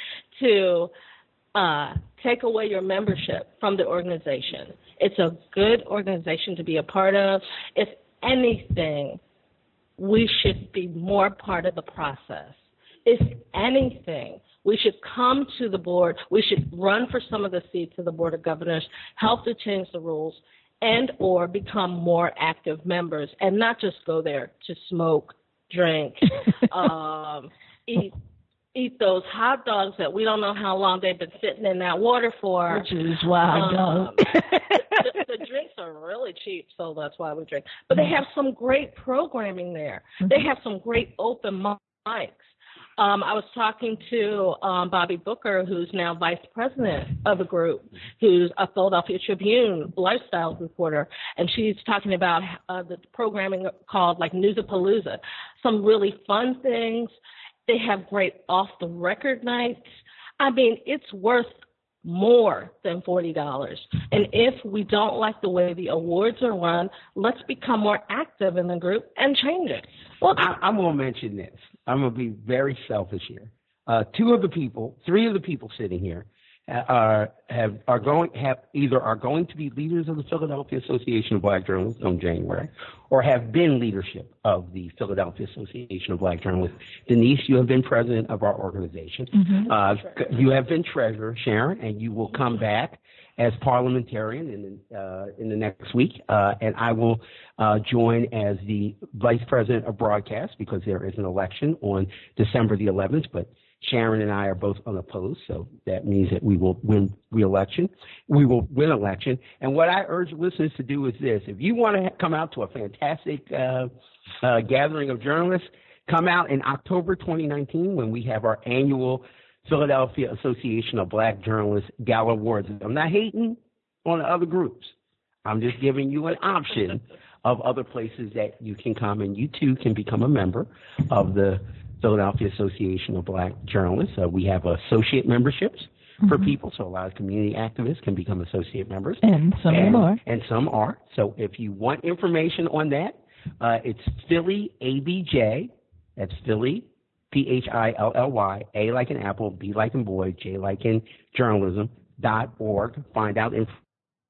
to uh, take away your membership from the organization. It's a good organization to be a part of. If anything, we should be more part of the process. If anything, we should come to the board. We should run for some of the seats of the Board of Governors, help to change the rules, and or become more active members and not just go there to smoke, drink, um, eat eat those hot dogs that we don't know how long they've been sitting in that water for. Which is why I um, don't. the, the drinks are really cheap, so that's why we drink. But they have some great programming there. Mm-hmm. They have some great open mics. Um, I was talking to um, Bobby Booker, who's now vice president of the group, who's a Philadelphia Tribune lifestyle reporter, and she's talking about uh, the programming called like Newsapalooza, some really fun things. They have great off-the-record nights. I mean, it's worth more than forty dollars. And if we don't like the way the awards are run, let's become more active in the group and change it. Well, I, I'm going to mention this. I'm going to be very selfish here. Uh, two of the people, three of the people sitting here are have are going have either are going to be leaders of the Philadelphia Association of Black Journalists in January, or have been leadership of the Philadelphia Association of Black Journalists. Denise, you have been president of our organization. Mm-hmm. Uh, you have been treasurer, Sharon, and you will come back as parliamentarian in the, uh, in the next week, uh, and I will uh, join as the vice president of broadcast because there is an election on December the eleventh, but Sharon and I are both unopposed, so that means that we will win re-election. We will win election. And what I urge listeners to do is this. If you want to come out to a fantastic uh, uh, gathering of journalists, come out in October twenty nineteen when we have our annual Philadelphia Association of Black Journalists Gala Awards. I'm not hating on the other groups. I'm just giving you an option of other places that you can come, and you too can become a member of the Philadelphia Association of Black Journalists. Uh, we have associate memberships mm-hmm. for people, so a lot of community activists can become associate members. And some and, are. And some are. So if you want information on that, uh, it's Philly A B J. That's Philly, P H I L L Y, A like in apple, B like in boy, J like in journalism, dot org. Find out information.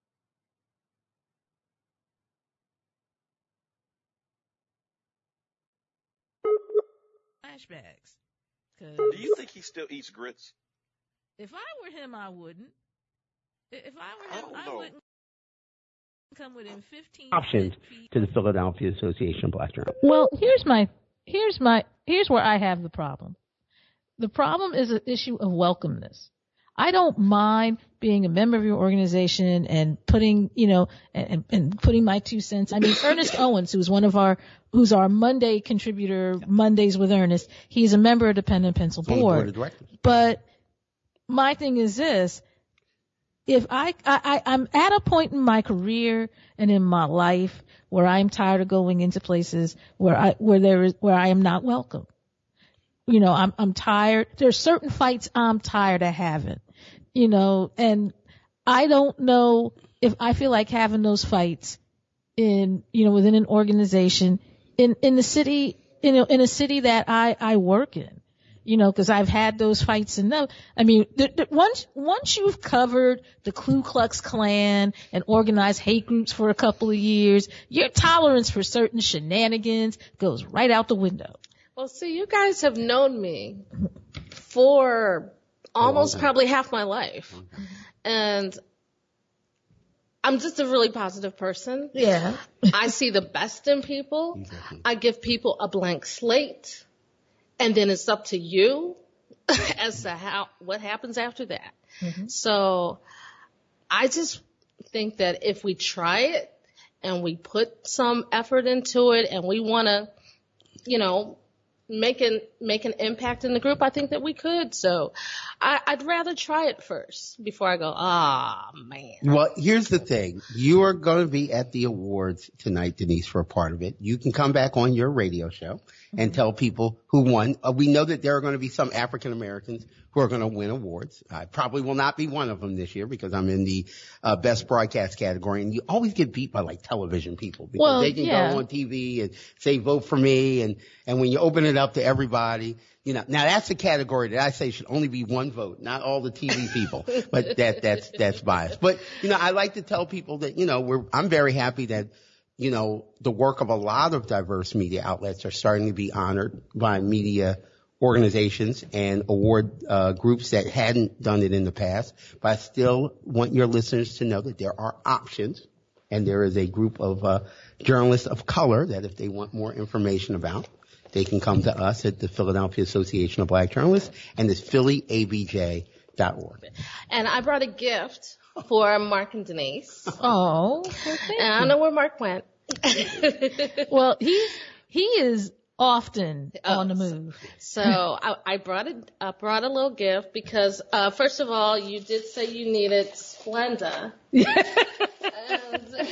Flashbacks. Do you think he still eats grits? If I were him, I wouldn't. If I were him, I, I wouldn't come within fifteen options to the Philadelphia Association of Black Journalists. Well, here's my here's my here's where I have the problem. The problem is an issue of welcomeness. I don't mind being a member of your organization and putting, you know, and, and putting my two cents. I mean, Ernest Owens, who's one of our, who's our Monday contributor, Mondays with Ernest, he's a member of the Pen and Pencil board. board but my thing is this. If I, I, I'm at a point in my career and in my life where I'm tired of going into places where I, where there is, where I am not welcome. You know, I'm, I'm tired. There's certain fights I'm tired of having, you know, and I don't know if I feel like having those fights in, you know, within an organization in, in the city, you know, in a city that I, I work in, you know, cause I've had those fights enough. I mean, the, the, once, once you've covered the Ku Klux Klan and organized hate groups for a couple of years, your tolerance for certain shenanigans goes right out the window. Well, see, you guys have known me for almost probably half my life. And I'm just a really positive person. Yeah. I see the best in people. I give people a blank slate. And then it's up to you as to how what happens after that. Mm-hmm. So I just think that if we try it and we put some effort into it and we want to, you know, make an, make an impact in the group, I think that we could. So I, I'd rather try it first before I go, ah, oh, man. Well, here's the thing. You are going to be at the awards tonight, Denise, for a part of it. You can come back on your radio show and tell people who won. Uh, we know that there are going to be some African Americans who are going to win awards. I probably will not be one of them this year because I'm in the uh, best broadcast category. And you always get beat by like television people because well, they can yeah. go on T V and say, vote for me. And, and when you open it up to everybody, you know, now that's a category that I say should only be one vote, not all the T V people. But that, that's, that's biased. But, you know, I like to tell people that, you know, we're, I'm very happy that, you know, the work of a lot of diverse media outlets are starting to be honored by media organizations and award uh, groups that hadn't done it in the past. But I still want your listeners to know that there are options, and there is a group of uh, journalists of color that if they want more information about, they can come to us at the Philadelphia Association of Black Journalists, and it's philly a b j dot org. And I brought a gift for Mark and Denise. Oh, and I don't know where Mark went. Well, he he is often oh, on the move. So I, I brought a I brought a little gift because uh, first of all, you did say you needed Splenda, and,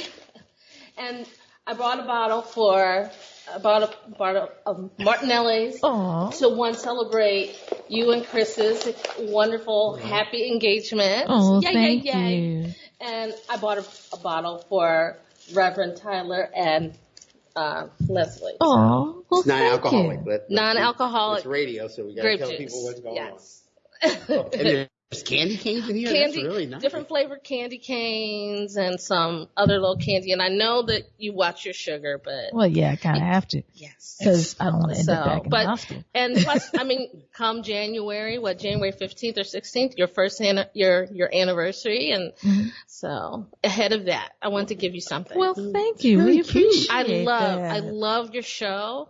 and I brought a bottle for I bought a bottle of Martinelli's Aww. to one celebrate you and Chris's wonderful happy engagement. Oh, yay, thank yay, yay. you. And I bought a, a bottle for Reverend Tyler and uh, Leslie. Oh, well, it's non-alcoholic. thank But, but non-alcoholic. It's radio, so we got to grape tell juice. people what's going yes. on. And there's candy canes in here. Candy, That's really nice. different flavored candy canes and some other little candy. And I know that you watch your sugar, but Well, yeah, I kind of have to. Yes. Because I don't want to end so, up back in but, the hospital. And plus, I mean, come January, what, January fifteenth or sixteenth, your first, an- your, your anniversary. And mm-hmm. so ahead of that, I want to give you something. Well, thank you. We appreciate I love, that. I love your show.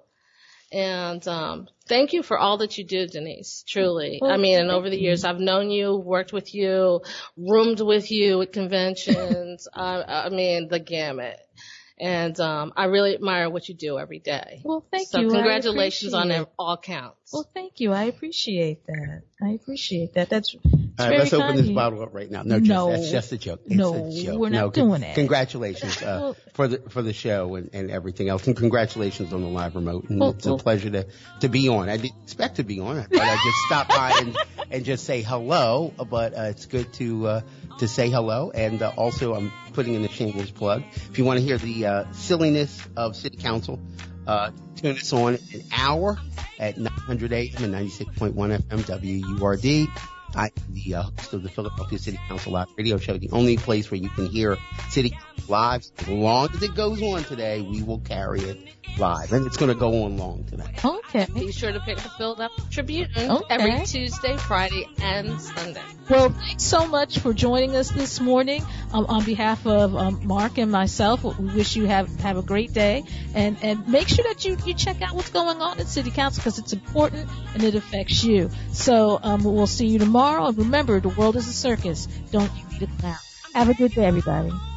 And, um, thank you for all that you do, Denise. Truly. Well, I mean, and over the years, I've known you, worked with you, roomed with you at conventions. I, I mean, the gamut. And, um, I really admire what you do every day. Well, thank so you. congratulations on it. all counts. Well, thank you. I appreciate that. I appreciate that. That's, All right, let's open this bottle up right now. No, no just, that's just a joke. It's no, a joke. we're not no, doing con- it. Congratulations uh, well, for the for the show and, and everything else, and congratulations on the live remote. And well, it's a well, pleasure to to be on. I didn't expect to be on. I thought I'd just stop by and, and just say hello, but uh, it's good to uh, to say hello. And uh, also, I'm putting in the shameless plug. If you want to hear the uh, silliness of City Council, uh, tune us on an hour at nine hundred A M and ninety-six point one F M W U R D. I am the uh, host of the Philadelphia City Council Live Radio Show, the only place where you can hear City Council live. As long as it goes on today, we will carry it live. And it's going to go on long tonight. Okay. Be sure to pick the Philadelphia Tribune okay. every Tuesday, Friday, and Sunday. Well, thanks so much for joining us this morning. Um, on behalf of um, Mark and myself, we wish you have, have a great day. And, and make sure that you, you check out what's going on at City Council because it's important and it affects you. So um, we'll see you tomorrow. And remember, the world is a circus. Don't you be the clown. Have a good day, everybody.